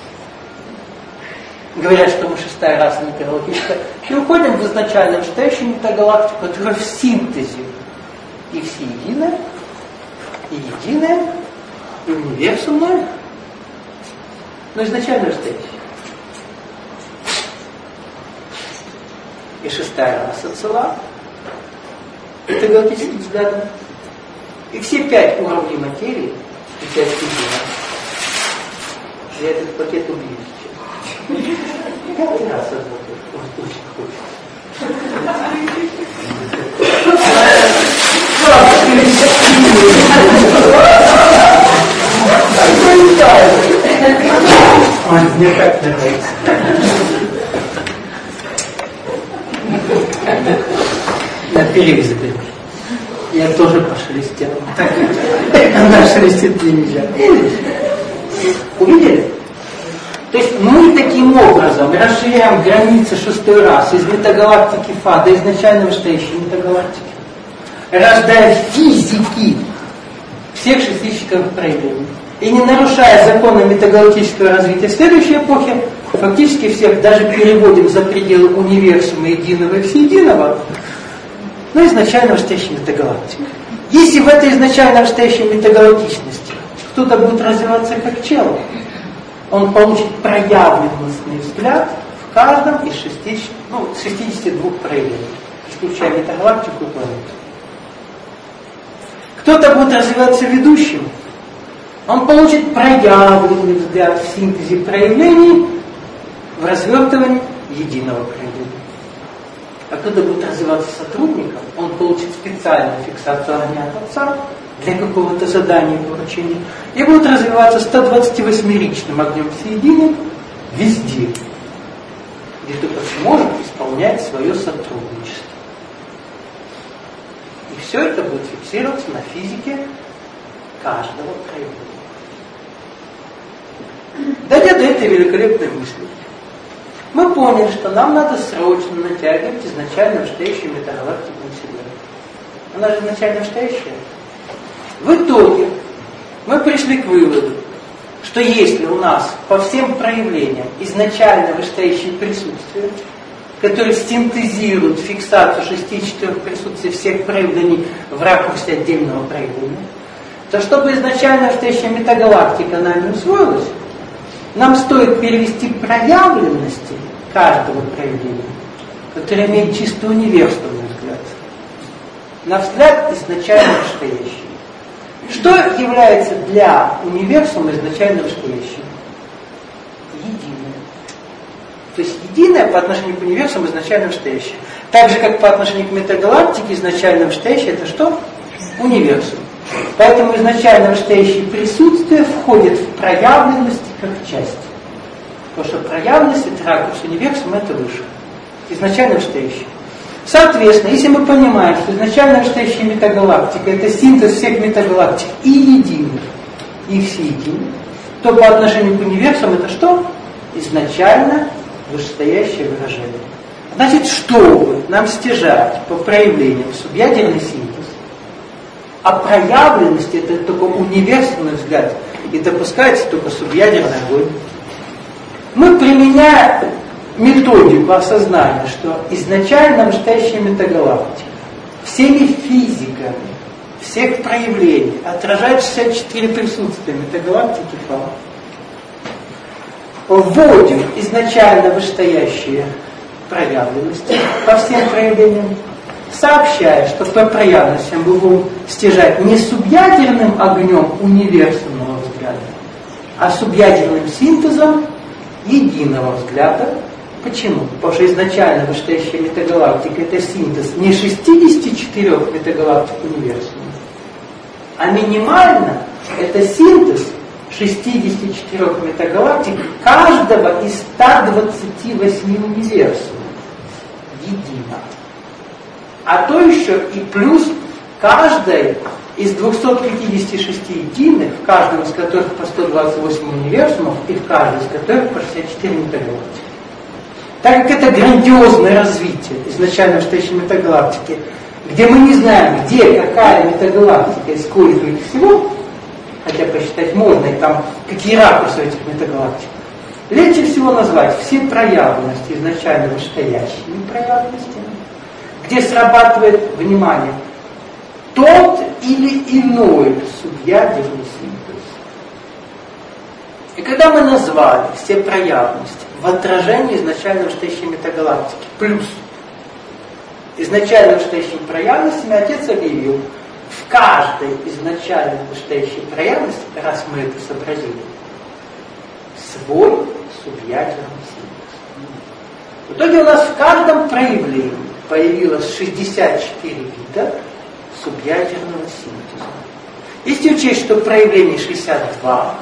S1: Говорят, что мы 6-я раса метагалактическая. И уходим в изначально вышестоящую метагалактику, которая в синтезе и всеединое, и единое, и универсумное, но изначально вышестоящее. И 6-я раса цела, метагалактическим взглядом. И все 5 уровней материи, и 5 единых. Я этот пакет убью сейчас. 5 раз работает. Он очень хочет. Он мне как нравится. На перерыв заберу. Я тоже пошелестел. Она шелестит мне нельзя. Увидели? То есть мы таким образом расширяем границы 6-й расы из метагалактики Фа до изначально вышестоящей метагалактики, рождая физики всех 6 четырех проявлений. И не нарушая законы метагалактического развития в следующей эпохе, фактически всех даже переводим за пределы универсума единого и всеединого, но изначально вышестоящей метагалактики. Если в этой изначально вышестоящей метагалактичности кто-то будет развиваться как чело, он получит проявленностный взгляд в каждом из 62 проявлений, исключая метагалактику и планету. Кто-то будет развиваться ведущим, он получит проявленный взгляд в синтезе проявлений в развертывании единого проявления. А кто-то будет развиваться сотрудником, он получит специальную фиксацию огня от Отца для какого-то задания и поручения, и будет развиваться 128-ричным огнем всеединым везде, где только сможет исполнять свое сотрудничество. И все это будет фиксироваться на физике каждого проявления. Дойдя до этой великолепной мысли, мы поняли, что нам надо срочно натягивать изначально вышестоящую метагалактику на себя. Она же изначально вышестоящая. В итоге мы пришли к выводу, что если у нас по всем проявлениям изначально вышестоящее присутствие, которое синтезирует фиксацию 6-4 присутствий всех проявлений в ракурсе отдельного проявления, то чтобы изначально вышестоящая метагалактика нами усвоилась, нам стоит перевести проявленности каждого проявления, которое имеет чисто универсальный взгляд, на взгляд изначально вышестоящий. Что является для универсума изначально вышестоящим? Единое. То есть единое по отношению к универсуму изначально вышестоящее. Так же, как по отношению к метагалактике изначально вышестоящее это что? Универсум. Поэтому изначально вышестоящее присутствие входит в проявленность как часть. Потому что проявленность это ракурс универсума, это выше. Изначально вышестоящее. Соответственно, если мы понимаем, что изначально вышестоящая метагалактика это синтез всех метагалактик и единых, и всеединых, то по отношению к универсуму это что? Изначально вышестоящее выражение. Значит, чтобы нам стяжать по проявлениям субъядерный синтез, а проявленность это только универсальный взгляд, и допускается только субъядерный огонь, мы применяем методику осознания, что изначально вышестоящая метагалактика всеми физиками всех проявлений отражает 64 присутствия метагалактики Фа. Вводим изначально вышестоящие проявленности по всем проявлениям, сообщая, что по проявленностям мы будем стяжать не субъядерным огнем универсального взгляда, а субъядерным синтезом единого взгляда. Почему? Потому что изначально вышестоящая метагалактика это синтез не 64 метагалактик универсума, а минимально это синтез 64 метагалактик каждого из 128 универсумов едино. А то еще и плюс каждой из 256 единых, в каждом из которых по 128 универсумов и в каждом из которых по 64 метагалактики. Так как это грандиозное развитие изначально настоящей метагалактики, где мы не знаем, где какая метагалактика и сколько их всего, хотя посчитать можно, и там какие ракурсы этих метагалактик, легче всего назвать все проявленности изначально вышестоящими проявленностями, где срабатывает, внимание, тот или иной субъядерный синтез. И когда мы назвали все проявленности в отражении изначально вышестоящей метагалактики, плюс изначально вышестоящими проявленностями, Отец объявил, в каждой изначально вышестоящей проявленности, раз мы это сообразили, свой субъядерный синтез. В итоге у нас в каждом проявлении появилось 64 вида субъядерного синтеза. Если учесть, что проявлений 62,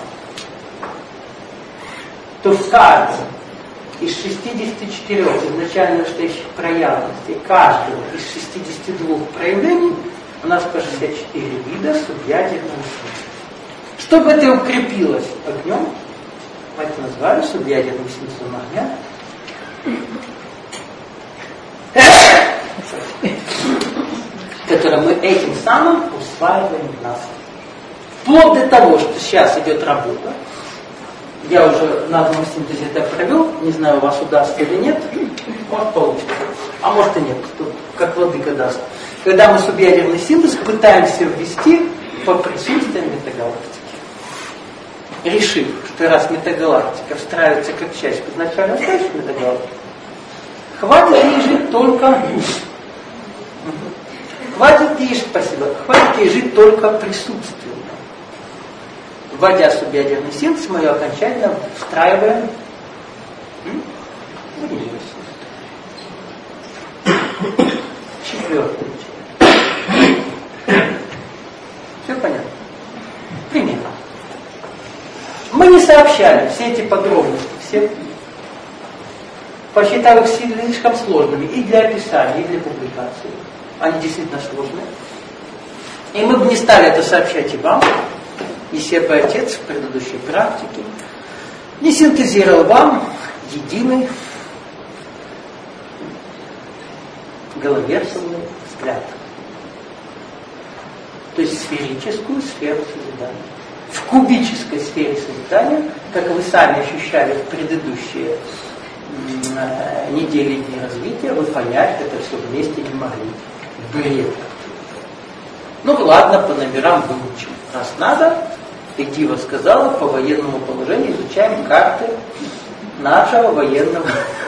S1: то в каждом из 64 изначально вышестоящих проявленностей, каждого из 62 проявлений у нас по 64 вида субъядерного синтеза. Чтобы это укрепилось огнем, мы это назвали субъядерным синтезом огня, который мы этим самым усваиваем в нас. Вплоть до того, что сейчас идет работа, я уже на одном синтезе это провел, не знаю, у вас удастся или нет, может получится, а может и нет, тут как владыка даст. Когда мы субъядерный синтез пытаемся ввести по присутствию метагалактики. Решив, что раз метагалактика встраивается как часть изначально настоящей метагалактики, хватит ей жить только... Хватит ей жить только присутствием. Вводя субъядерный синтез, мы ее окончательно встраиваем в университет. Четвертое. Все понятно? Примерно. Мы не сообщали все эти подробности, все, посчитав их слишком сложными и для описания, и для публикации. Они действительно сложные. И мы бы не стали это сообщать и вам, если бы Отец в предыдущей практике не синтезировал вам единый головерсовый взгляд. То есть сферическую сферу созидания. В кубической сфере созидания, как вы сами ощущали в предыдущие недели дни развития, вы понять это все вместе не могли. Бред. Ну ладно, по номерам выучим. Раз надо, Эдива сказала, по военному положению изучаем карты нашего военного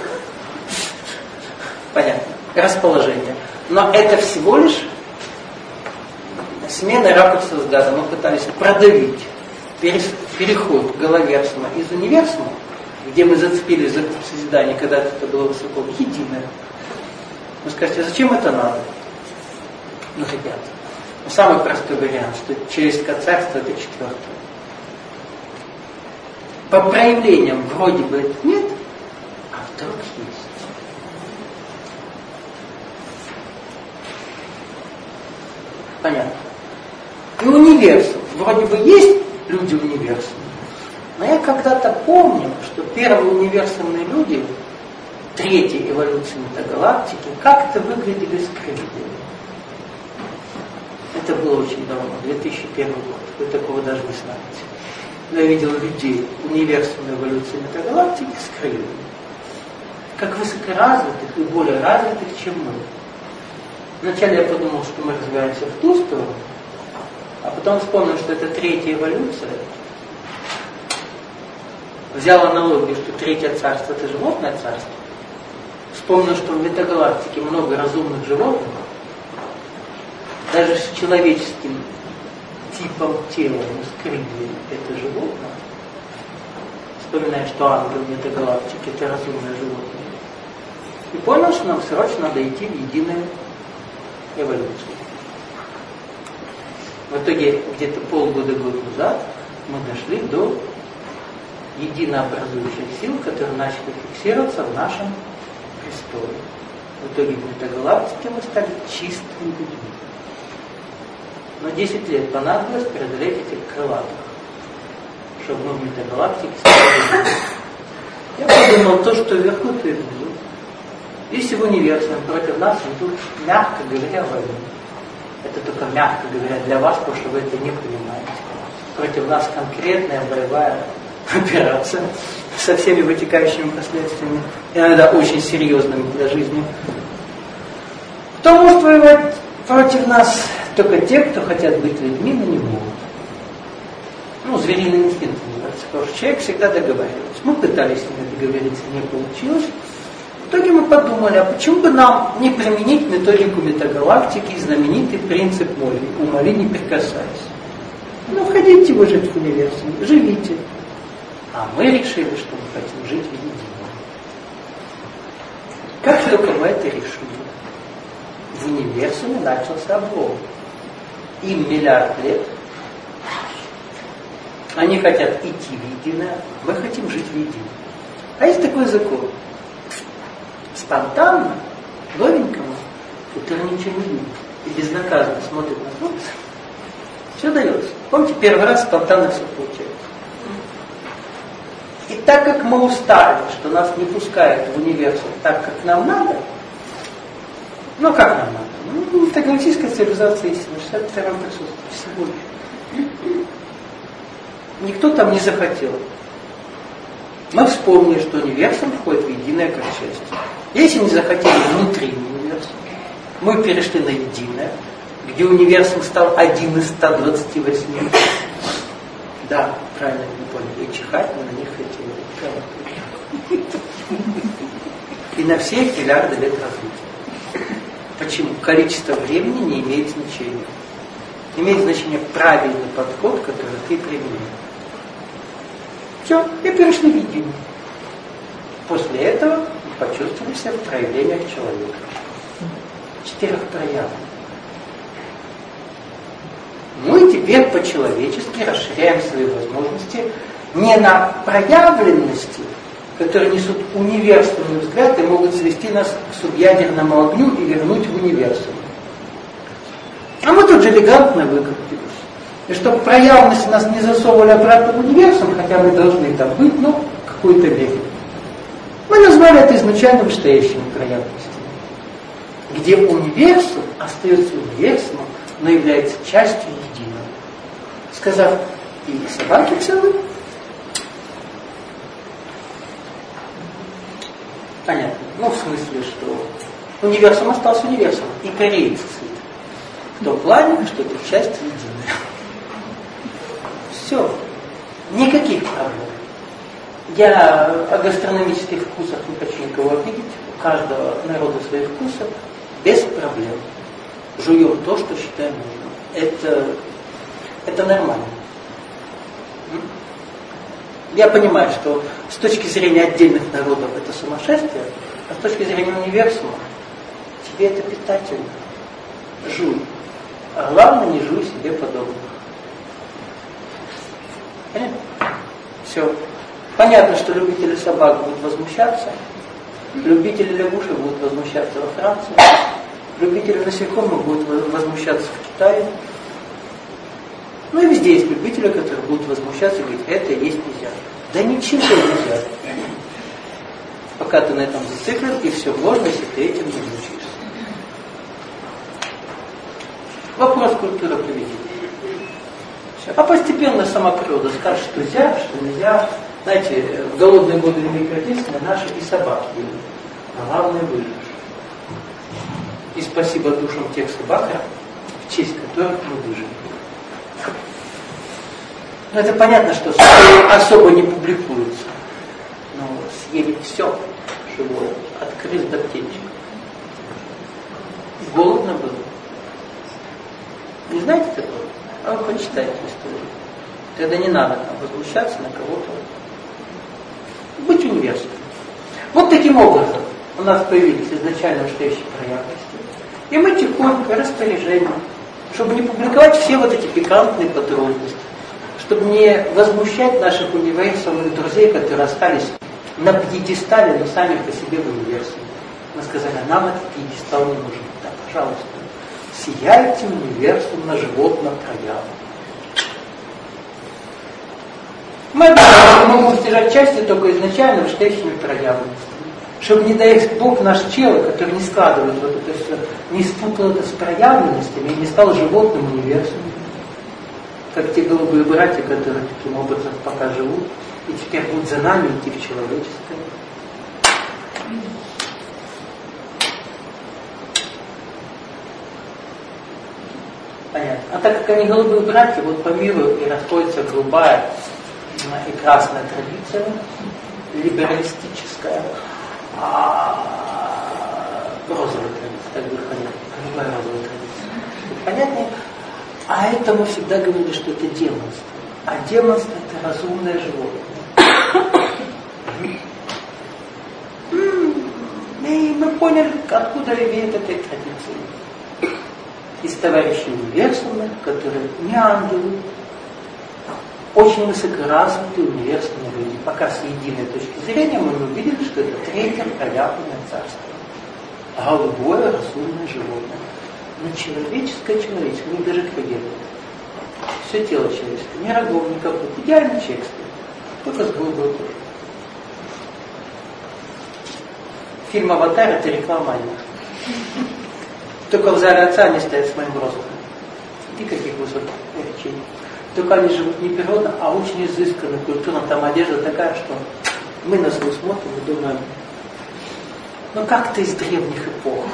S1: понятно, расположения. Но это всего лишь смена ракурса взгляда. Мы пытались продавить переход головерсума из универсума, где мы зацепились за созидание, когда это было высоко, единое. Вы скажете, а зачем это надо? Ну, ребят, самый простой вариант, что человеческое царство это четвертое. По проявлениям вроде бы это нет, а вдруг есть. Понятно. И универсум. Вроде бы есть люди универсумы, но я когда-то помню, что первые универсумные люди третьей эволюции метагалактики как-то выглядели с крыльями. Это было очень давно, 2001 год. Вы такого даже не знаете. Я видел людей универсумной эволюции метагалактики с крыльями. Как высокоразвитых и более развитых, чем мы. Вначале я подумал, что мы развиваемся в ту сторону, а потом вспомнил, что это третья эволюция. Взял аналогию, что третье царство это животное царство. Вспомнил, что в метагалактике много разумных животных. Даже с человеческим типом тела, с крыльями, это животное. Вспоминая, что ангел метагалактики это разумное животное. И понял, что нам срочно надо идти в единую эволюцию. В итоге где-то полгода-год назад мы дошли до единообразующих сил, которые начали фиксироваться в нашем престоле. В итоге в метагалактике мы стали чистыми людьми. Но 10 лет понадобилось преодолеть этих крылатых, чтобы мы в метагалактике стали людьми. Я подумал, то, что вверху, то и внизу. Если в универсуме против нас идут, мягко говоря, войны. Это только мягко говоря для вас, потому что вы это не понимаете. Против нас конкретная боевая операция со всеми вытекающими последствиями, иногда очень серьезными для жизни. Кто может воевать против нас? Только те, кто хотят быть людьми, но не могут. Звериный инстинкт называется. Потому что человек всегда договаривается. Мы пытались с ними договориться, не получилось. В итоге мы подумали, а почему бы нам не применить методику метагалактики и знаменитый принцип умоли не прикасайся. Хотите вы жить в универсуме, живите. А мы решили, что мы хотим жить в едином. Как только мы это решили, в универсуме начался облом. Им миллиард лет. Они хотят идти в единое, мы хотим жить в едином. А есть такой закон. Спонтанно, новенькому, который ничего не видит и безнаказанно смотрит на то, все дается. Помните, первый раз спонтанно все получается. И так как мы устали, что нас не пускают в универсум так, как нам надо, как нам надо? Метагалактическая цивилизация истина, 62-м присутствует всего лишь. Никто там не захотел. Мы вспомнили, что универсум входит в единое как счастье. Если не захотели внутри универсума, мы перешли на единое, где универсум стал 1 из 128. Да, правильно не поняли. И чихать мы на них хотели. И на все миллиарды лет развития. Почему? Количество времени не имеет значения. Имеет значение правильный подход, который ты применяешь. Все, и перешли в единое. После этого мы почувствовали себя в проявлениях человека. 4 проявлений. Мы теперь по-человечески расширяем свои возможности не на проявленности, которые несут универсальный взгляд и могут свести нас к субъядерному огню и вернуть в универсум. А мы тут же элегантно выкрутились. И чтобы проявленности нас не засовывали обратно в универсум, хотя мы должны там быть, какой-то мере. Мы назвали это изначально вышестоящими проявленностями, где универсум остается универсумом, но является частью единого. Сказав, и собаки целые, понятно. В смысле, что универсум остался универсумом, и корейцы цвет. В том плане, что это часть единая. Все. Никаких проблем. Я о гастрономических вкусах не хочу никого обидеть. У каждого народа свои вкусы. Без проблем. Жуем то, что считаем нужным. Это нормально. Я понимаю, что с точки зрения отдельных народов это сумасшествие, а с точки зрения универсума тебе это питательно. Жуй. А главное, не жуй себе подобных. Понятно? Все. Понятно, что любители собак будут возмущаться, любители лягушек будут возмущаться во Франции, любители насекомых будут возмущаться в Китае. И везде есть любители, которые будут возмущаться и говорить, это есть нельзя. Да ничего нельзя. Пока ты на этом зациклен, и все можно, если ты этим не научишься. Вопрос культуры поведения. Все. А постепенно сама природа скажет, что нельзя, что нельзя. Знаете, в голодные годы Великой Отечественной наши и собаки были. А главное выжить. И спасибо душам тех собак, в честь которых мы выжили. Это понятно, что особо не публикуется. Но съели все живое, от крыс до птичек. Голодно было. Не знаете такого? А вы почитайте историю. Тогда не надо там возмущаться на кого-то. Быть университетом. Вот таким образом у нас появились изначально вышестоящие проявленности. И мы тихонько, распоряжением, чтобы не публиковать все вот эти пикантные подробности, чтобы не возмущать наших универсальных друзей, которые остались на пьедестале, но сами по себе в универсуме. Мы сказали, нам этот пьедестал не нужен. Да, пожалуйста, сияйте универсум на животном прояву. Мы можем достижать счастья только изначально вышестоящими проявленностями. Чтобы, не дай Бог, наш тело, который не складывает вот это все, не спутал это с проявленностями и не стал животным универсумом. Как те голубые братья, которые таким образом пока живут, и теперь будут за нами идти в человеческое. Понятно. А так как они голубые братья, вот по миру и расходится голубая и красная традиция, либералистическая, розовая традиция, так будет понятно. Голубая розовая традиция. Понятнее? А это мы всегда говорили, что это демонство. А демонство это разумное животное. И мы поняли, откуда ревеет этой традиции. Из товарищей универсума, которые не ангелы, очень высокоразвитые универсальные люди. Пока с единой точки зрения мы увидели, что это третье проявленное царство. Голубое разумное животное. Но человеческое, у них даже крылья нет. Все тело человеческое, ни рогов, ни копыт. Идеальный человек стоит. Только с голубой кожей. Фильм «Аватар» — это реклама. Только в зале отца они стоят с моим ростом. Никаких высоких речей. Только они живут не природно, а очень изысканно, культурно. Там одежда такая, что мы на свой смотрим и думаем, ну как-то из древних эпох.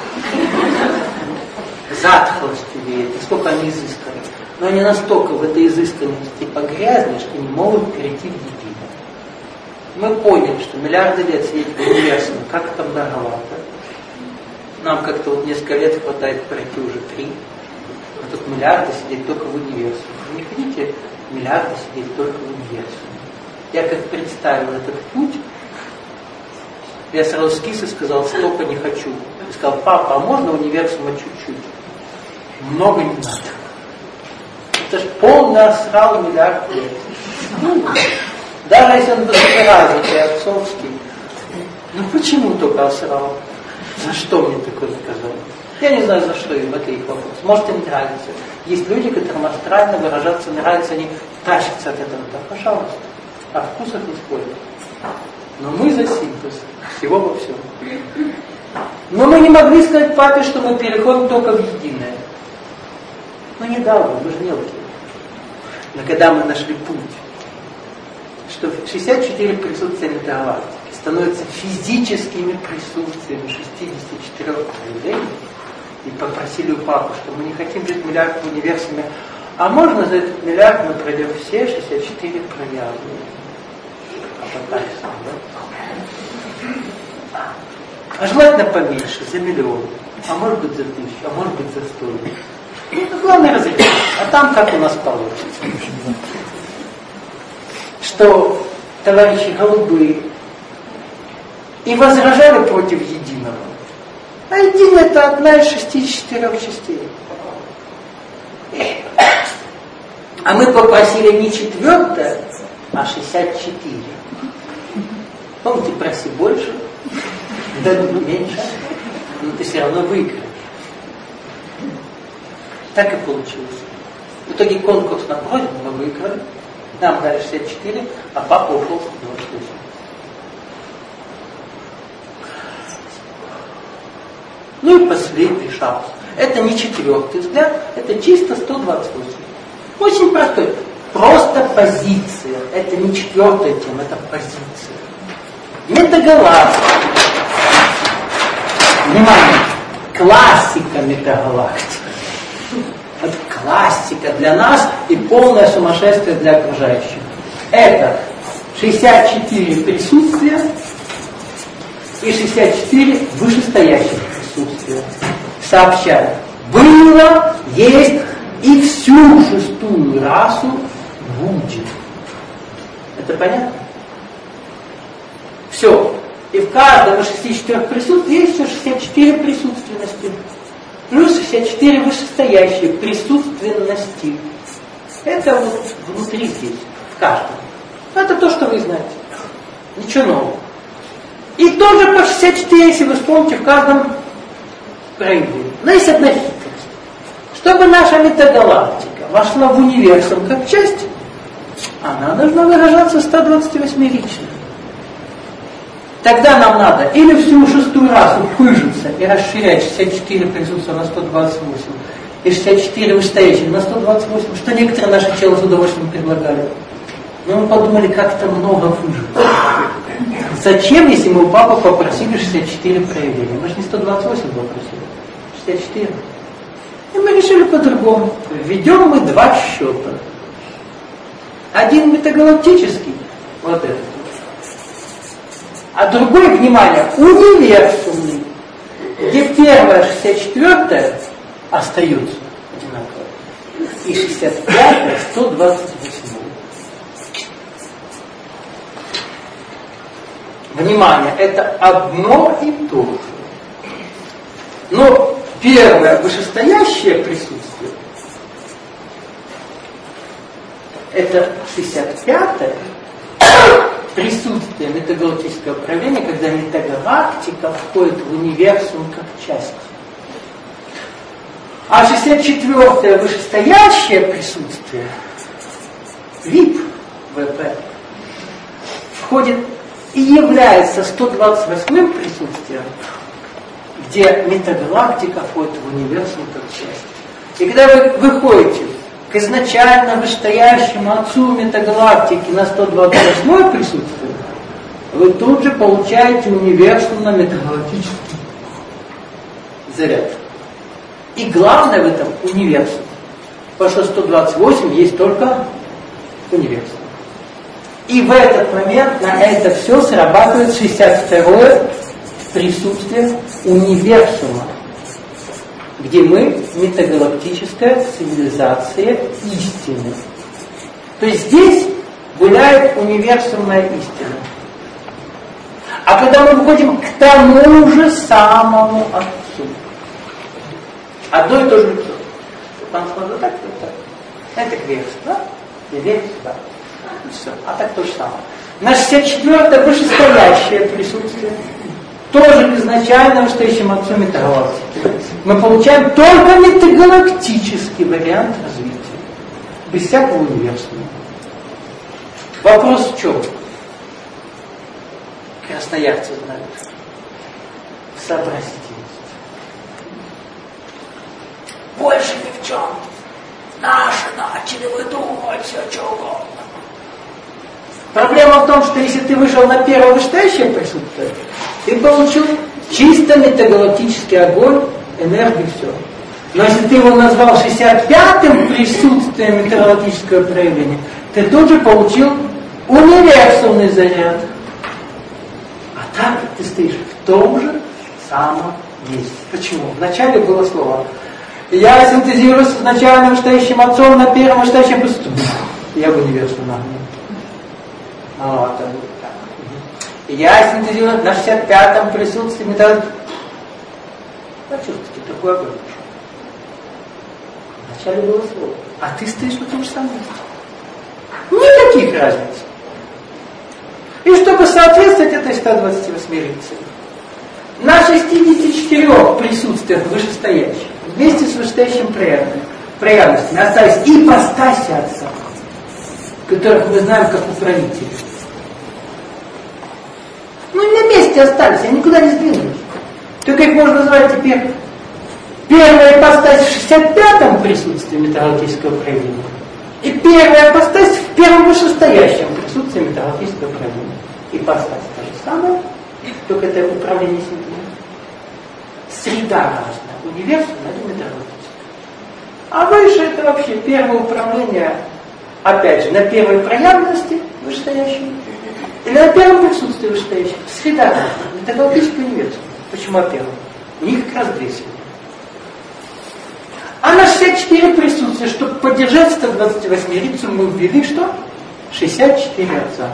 S1: Затхлостью веет, насколько они изысканы. Но они настолько в этой изысканности погрязли, что не могут перейти в единое. Мы поняли, что миллиарды лет сидеть в универсуме, как это многовато. Нам как-то вот несколько лет хватает пройти уже 3. А тут миллиарды сидеть только в универсуме. Вы не хотите миллиарды сидеть только в универсуме? Я как представил этот путь, я сразу скис и сказал, столько не хочу. И сказал, папа, а можно универсума чуть-чуть? Много не надо. Это ж полный осрал миллиард лет. Даже если он высокоразвитый, отцовский. Ну почему только осрал? За что мне такое наказание? Я не знаю, за что им, это их вопрос. Может, им нравится. Есть люди, которым астрально выражаться нравится, они тащатся от этого. Да, пожалуйста. О вкусах не спорят. Но мы за синтез. Всего во всем. Но мы не могли сказать папе, что мы переходим только в единое. Ну не дал бы, мы же мелкие. Но когда мы нашли путь, что 64 присутствия метагалактики становятся физическими присутствиями 64 проявлений, и попросили у папы, что мы не хотим жить миллиард в универсуме, а можно за этот миллиард мы пройдем все 64 проявления. А желательно поменьше, за миллион, а может быть за 1000, а может быть за 100. Ну, главное разрешить, а там как у нас получится. Что товарищи голубые и возражали против единого. А единое это одна из 64 частей. А мы попросили не 4, а 64. Помните, проси больше, дадут меньше, но ты все равно выиграешь. Так и получилось. В итоге конкурс на просьбу мы выиграли. Нам дали 64, а папа ушел с 28. Ну и последний шаг. Это не 4-й взгляд, это чисто 128. Очень простой. Просто позиция. Это не 4-я тема, это позиция. Метагалактика. Внимание! Классика метагалактики. Это классика для нас и полное сумасшествие для окружающих. Это 64 присутствия и 64 вышестоящих присутствия. Сообщают. Было, есть и всю 6-ю расу будет. Это понятно? Все. И в каждом из 64 присутствий есть еще 64 присутственности. Плюс 64 вышестоящие присутственности. Это вот внутри здесь, в каждом. Это то, что вы знаете. Ничего нового. И тоже по 64, если вы вспомните, в каждом проявлении. Но есть одна хитрость. Чтобы наша метагалактика вошла в универсум как часть, она должна выражаться 128-рично. Тогда нам надо или всю шестую расу пыжиться и расширять 64 присутствия на 128, и 64 вышестоящих на 128, что некоторые наши челы с удовольствием предлагали. Но мы подумали, как это много выжить. Зачем, если мы у папы попросили 64 проявления? Мы же не 128 попросили, 64. И мы решили по-другому. Введем мы два счета. Один метагалактический, вот этот. А другой, внимание, универсумный, где первая 64 остаются одинаково, и 65 128. Внимание, это одно и то же. Но первое вышестоящее присутствие, это 65-е, присутствие метагалактического проявления, когда метагалактика входит в универсум как часть. А 64-е вышестоящее присутствие, ВИП, ВП, входит и является 128-м присутствием, где метагалактика входит в универсум как часть. И когда вы выходите к изначально вышестоящему отцу метагалактики на 128-е присутствие, вы тут же получаете универсумно-метагалактический заряд. И главное в этом универсум. Потому что 128 есть только универсум. И в этот момент на это все срабатывает 62-е присутствие универсума, где мы метагалактическая цивилизация истины. То есть здесь гуляет универсумная истина. А когда мы выходим к тому же самому Отцу, одно и то же лицо. Там смотрю так, так. Это кверх сюда, и вверх сюда. И все. А так то же самое. На 64-е вышестоящее присутствие, тоже изначально вышестоящим Отцу метагалактики. Мы получаем только метагалактический вариант развития, без всякого универсума. Вопрос в чем? Красноярцы знают. Сообразительность. Больше ни в чем. Наши начали выдумывать все, что угодно. Проблема в том, что если ты вышел на первое вышестоящее присутствие, ты получил чисто метагалактический огонь, энергию, все. Но если ты его назвал 65-м присутствием метагалактического проявления, ты тут же получил универсальный заряд. А так ты стоишь в том же самом месте. Почему? Вначале было слово «Я синтезируюсь с начальным вышестоящим Отцом на первом вышестоящем присутствии». Я в универсальном огне. Вот, так. Я синтезирую на 65-м присутствии металлического. Почувствуйте, такой огонь. Вначале было слово. А ты стоишь на том же самом месте. Никаких разниц. И чтобы соответствовать этой 128 лицам, на 64 присутствиях вышестоящих, вместе с вышестоящим проявленностями остались ипостаси Отца, которых мы знаем как управители. Ну, на месте остались, они никуда не сдвинулись. Только их можно назвать теперь первая ипостась в 65-м присутствии метагалактического проявления и первая ипостась в первом вышестоящем присутствии метагалактического проявления. Ипостась та же самая, только это управление симптомами. Среда разная, универсум, это метагалактическое. А выше это вообще первое управление, опять же, на первой проявленности вышестоящей, или на первом присутствии вышестоящей. Среда разная, метагалактический универсум. Почему о первом? У них как раз две среды. А на 64 присутствия, чтобы поддержать 128-рицу, мы ввели что? 64 Отца.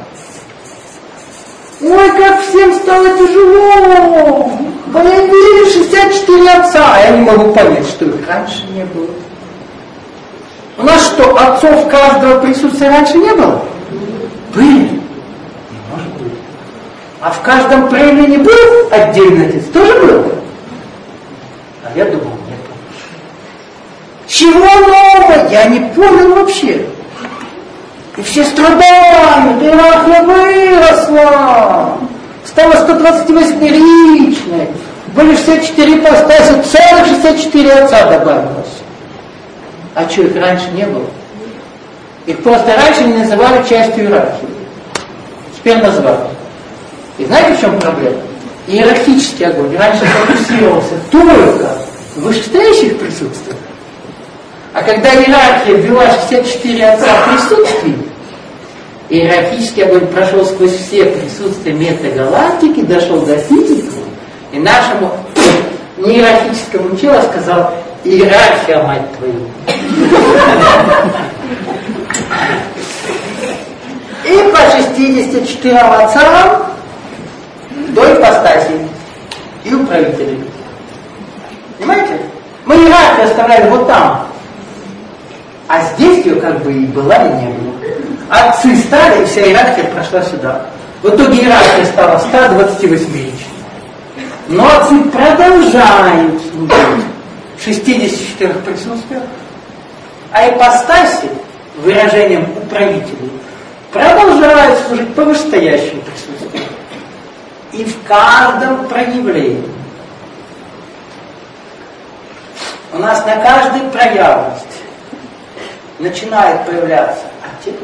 S1: Ой, как всем стало тяжело! Появились 64 Отца, а я не могу понять, что их раньше не было. У нас что, отцов каждого присутствия раньше не было? Были. Не может быть. А в каждом проявлении был отдельный Отец? Тоже был? А я думал, нет. Чего нового? Я не понял вообще. И все страдают, иерархия выросла. Стало 128 личной. Были 64 ипостаси, целых 64 отца добавилось. А что, их раньше не было? Их просто раньше не называли частью иерархии. Теперь назвали. И знаете, в чем проблема? Иерархический огонь раньше фокусировался только в вышестоящих присутствиях. А когда иерархия ввела 64 отца в присутствии, иерархический огонь прошел сквозь все присутствия метагалактики, дошел до физиков, и нашему неиерархическому телу сказал: иерархия, мать твою. И по 64 отцам до ипостасей и управителей. Понимаете? Мы иерархию оставляли вот там. А здесь ее как бы и была, и не было. Отцы стали, и вся иерархия прошла сюда. В итоге иерархия стала 128-личной. Но отцы продолжают служить в 64 присутствиях, а ипостаси, выражением управителей, продолжают служить по вышестоящим присутствиям. И в каждом проявлении. У нас на каждой проявленности начинает появляться Отец,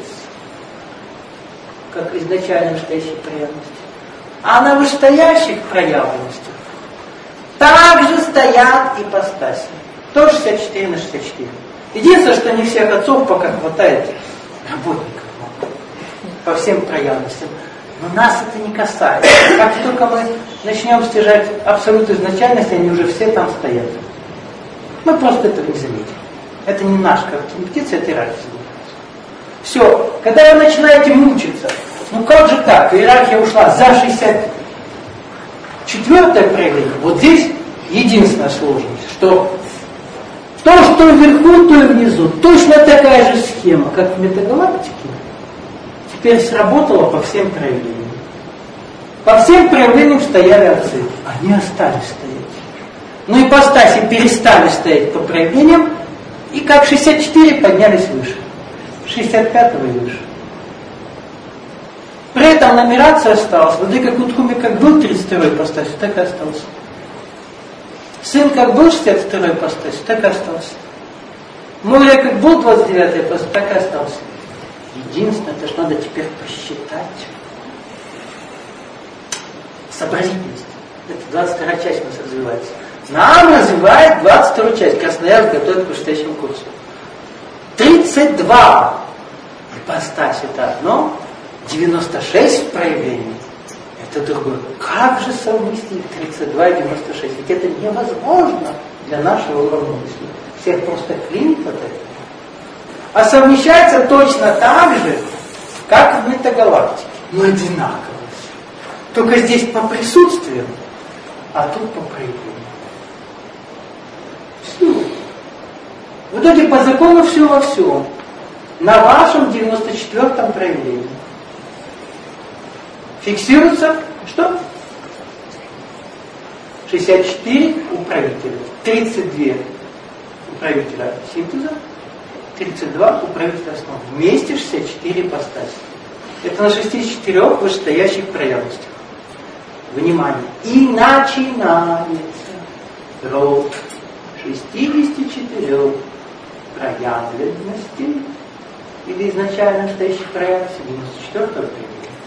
S1: как изначально вышестоящей проявленности. А на вышестоящих проявленностях также стоят ипостаси. Тоже 64 на 64. Единственное, что не всех отцов пока хватает работников по всем проявленностям. Но нас это не касается. Как только мы начнем стяжать абсолют изначальности, они уже все там стоят. Мы просто этого не заметим. Это не наша компетенция, это иерархия. Все. Когда вы начинаете мучиться, ну как же так? Иерархия ушла за 64-е проявление. Вот здесь единственная сложность, что то, что вверху, то и внизу, точно такая же схема, как в метагалактике, теперь сработала по всем проявлениям. По всем проявлениям стояли отцы. Они остались стоять. Но ипостаси перестали стоять по проявлениям, и как 64 поднялись выше. 65-го и выше. При этом нумерация осталась. Владыка Кутхуми как был 32-й ипостасью, так и остался. Сын как был 62-й ипостасью, так и остался. Мурия как был 29-й ипостасью, так и остался. Единственное, это что надо теперь посчитать. Сообразительность. Это 22-я часть у нас развивается. Нам развивает 22-ю часть. Красноярск готовит к предстоящему курсу. 32 ипостась это одно, 96 в проявлении это другое. Как же совместить 32 и 96? Ведь это невозможно для нашего уровня мысли. Всех просто клинит от этого. А совмещается точно так же, как в метагалактике. Но одинаково. Только здесь по присутствию, а тут по проявлению. Все. В итоге по закону все во всем. На вашем 94-м проявлении. Фиксируется что? 64 управителя. 32 управителя синтеза. 32 управителя основы. Вместе 64 ипостаси. Это на 64 вышестоящих проявленностях. Внимание! И начинается род 64 проявленностей или изначально стоящих проявленностей 94-го проявления.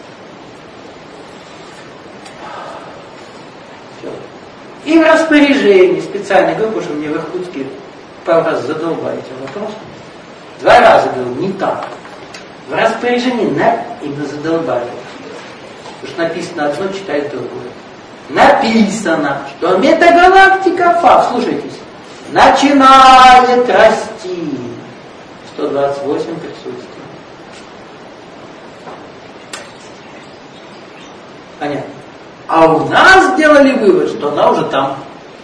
S1: И в распоряжении специальной группы, что мне в Иркутске пару раз задолбали этим вопросом. 2 раза говорил, не так. В распоряжении именно задолбали. Потому что написано одно, читает другое. Написано, что метагалактика ФА, слушайтесь, начинает расти. 128 присутствий. Понятно. А у нас сделали вывод, что она уже там.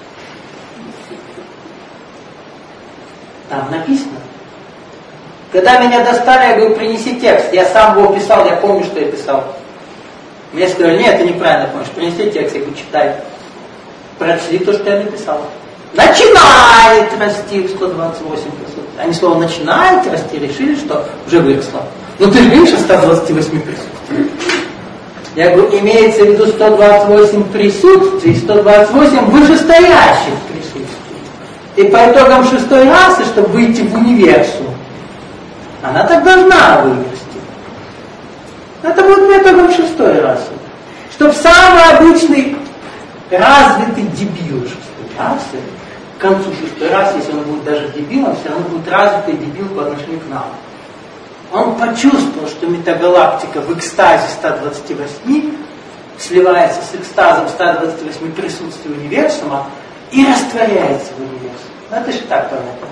S1: Там написано. Когда меня достали, я говорю, принеси текст. Я сам его писал, я помню, что я писал. Мне сказали, нет, ты неправильно помнишь, принеси текст, я говорю, читай. Прочли то, что я написал. Начинает расти в 128%. Они слово начинает расти, решили, что уже выросло. Но ты же видишь, 128 присутствий. Я говорю, имеется в виду 128 присутствий, 128 вышестоящих присутствий. И по итогам 6-й расы, чтобы выйти в универсум, она так должна вырасти. Это будет методом 6-й расы. Чтобы самый обычный развитый дебил 6-й расы, к концу 6-й расы, если он будет даже дебилом, все равно будет развитый дебил по отношению к нам. Он почувствовал, что метагалактика в экстазе 128 сливается с экстазом 128 присутствий универсума и растворяется в универсуме. Ну, это же так понятно.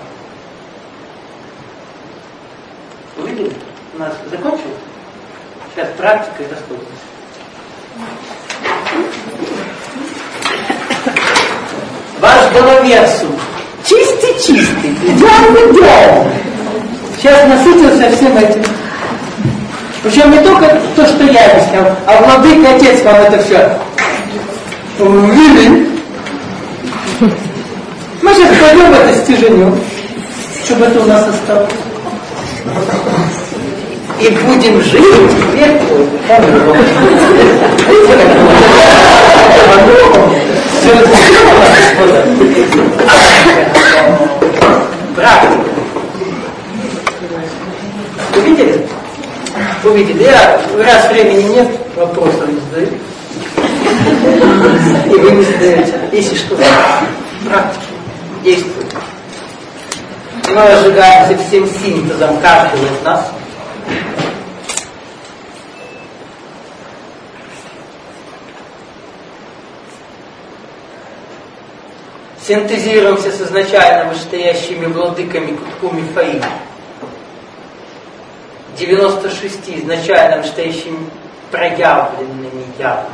S1: Увидели? У нас закончилось? Сейчас практика и расходимся. Ваш головерсум чистый-чистый, идеальный. Сейчас насытился всем этим. Причем не только то, что я объяснял, а владыка отец вам это все. Мы сейчас пойдем это стяженем, чтобы это у нас осталось. И будем жить теперь по-новому. Практика. Увидели? Увидели. Раз времени нет, вопросов не задаю. И вы не задаете. Если что, практика действует. И мы разжигаемся всем синтезом каждого из нас. Синтезируемся с изначально вышестоящими владыками Куткуми Фаим. 96 изначально вышестоящими проявленными явными.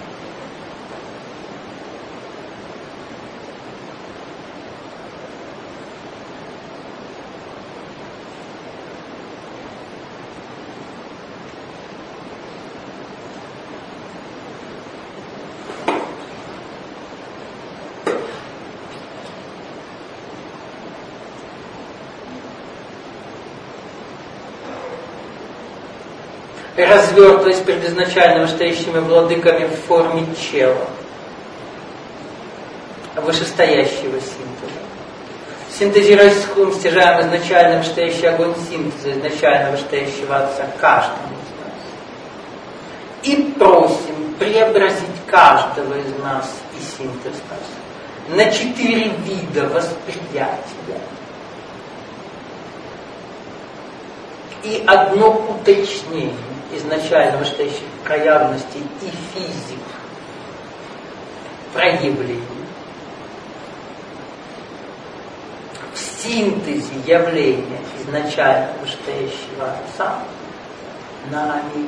S1: Развертываясь перед изначально вышестоящими владыками в форме чела, вышестоящего синтеза. Синтезируясь с хум, стяжаем изначально вышестоящий огонь синтеза, изначально вышестоящего Отца каждому из нас. И просим преобразить каждого из нас и синтез нас на 4 вида восприятия. И одно уточнение изначально вышестоящих проявленностей и физик проявлений. В синтезе явления изначально вышестоящего Отца нами.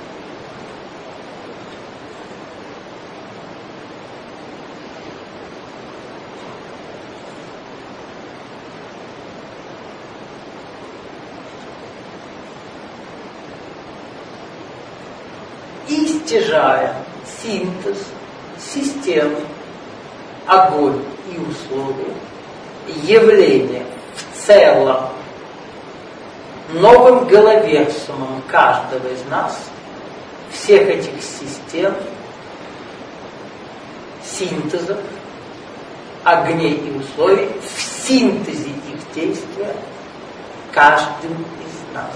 S1: И стяжая синтез, систему, огонь и условия, явление в целом, новым головерсумом каждого из нас, всех этих систем, синтезов, огней и условий, в синтезе их действия каждым из нас.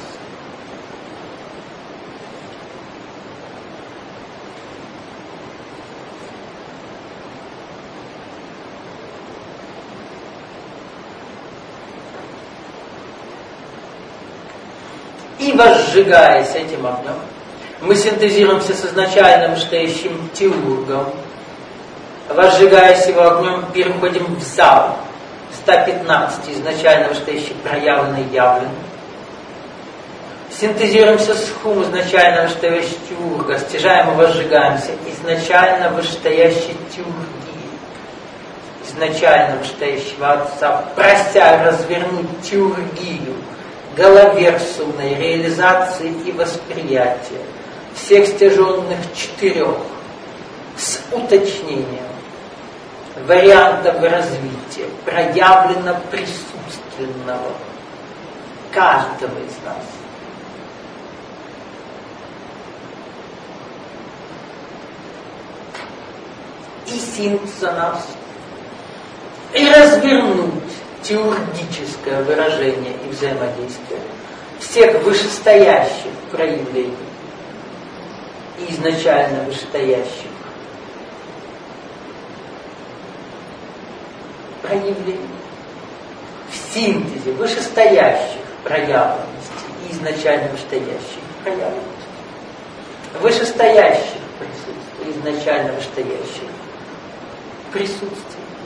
S1: И возжигаясь этим огнем, мы синтезируемся с изначальным вышестоящим теургом. Возжигаясь его огнем, переходим в зал 115 изначально вышестоящих проявленной явленной. Синтезируемся с хум изначально вышестоящего теурга, стяжаем и возжигаемся изначально вышестоящей теурги, изначально вышестоящего Отца, прося развернуть теургию головерсумной реализации и восприятия всех стяженных 4 с уточнением вариантов развития проявленно присутственного каждого из нас. и синтеза нас, и развернуть теургическое выражение и взаимодействие всех вышестоящих проявлений и изначально вышестоящих проявлений в синтезе вышестоящих проявленностей и изначально вышестоящих проявленностей, вышестоящих присутствий, изначально вышестоящих присутствий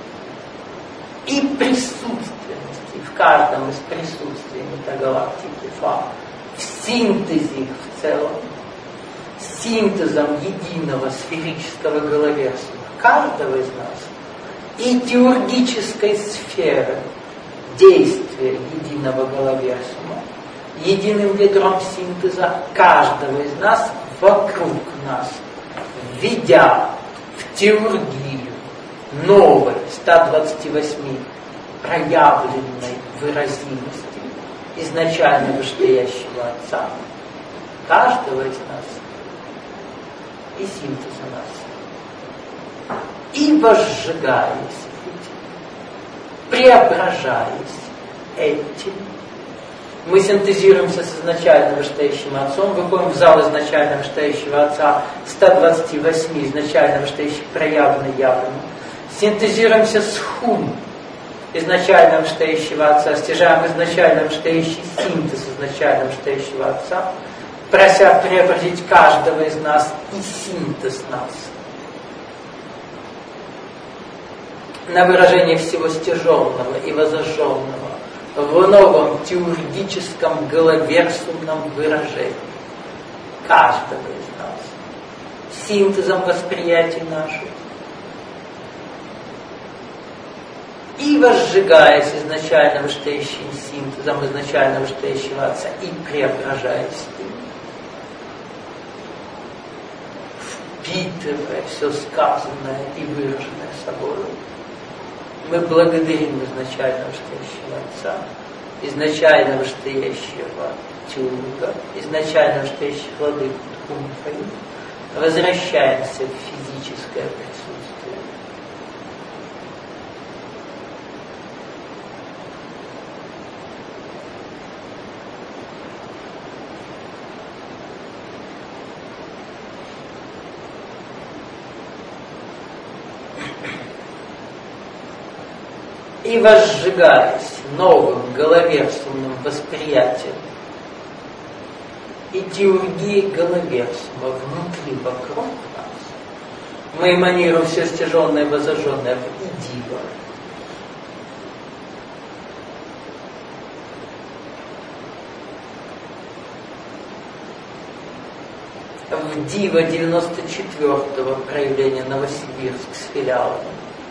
S1: и присутственности в каждом из присутствий метагалактики Фа, в синтезе их в целом, синтезом единого сферического головерсума каждого из нас и теургической сферы действия единого головерсума, единым ядром синтеза каждого из нас вокруг нас, введя в теургию новой 128 проявленной выразимости изначально вышестоящего Отца, каждого из нас и синтеза нас. И возжигаясь этим, преображаясь этим, мы синтезируемся с изначально вышестоящим Отцом, выходим в зал изначально вышестоящего Отца 128 изначально вышестоящих проявленных явленных, синтезируемся с Хум изначально вышестоящего Отца, стяжаем изначально вышестоящий синтез изначально вышестоящего Отца, прося преобразить каждого из нас и синтез нас на выражение всего стяженного и возожженного в новом теургическом головерсумном выражении каждого из нас, синтезом восприятий наших, и возжигаясь изначально вышестоящим синтезом изначально вышестоящего Отца и преображаясь им, впитывая все сказанное и выраженное собою, мы благодарим изначально вышестоящего Отца, изначально вышестоящего Тюрга, изначально вышестоящих владык Тхумфаи, возвращаемся в физическое присутствие. И возжигаясь новым головерсумным восприятием и теургией головерсума внутри, вокруг нас, мы эманируем все стяженное и возожженное в идиво. В Дива 94-го проявления Новосибирск с филиалами.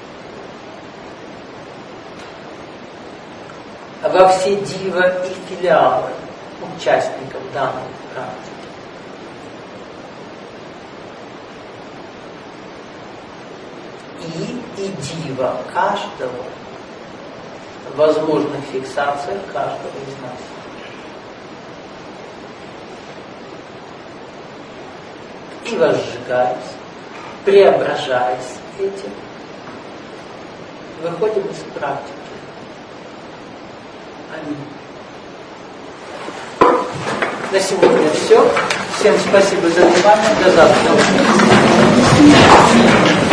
S1: Во все дива и филиалы участников данной практики. И дива каждого, возможных фиксациях каждого из нас. И возжигаясь, преображаясь этим, выходим из практики. Аминь. На сегодня все. Всем спасибо за внимание. До завтра.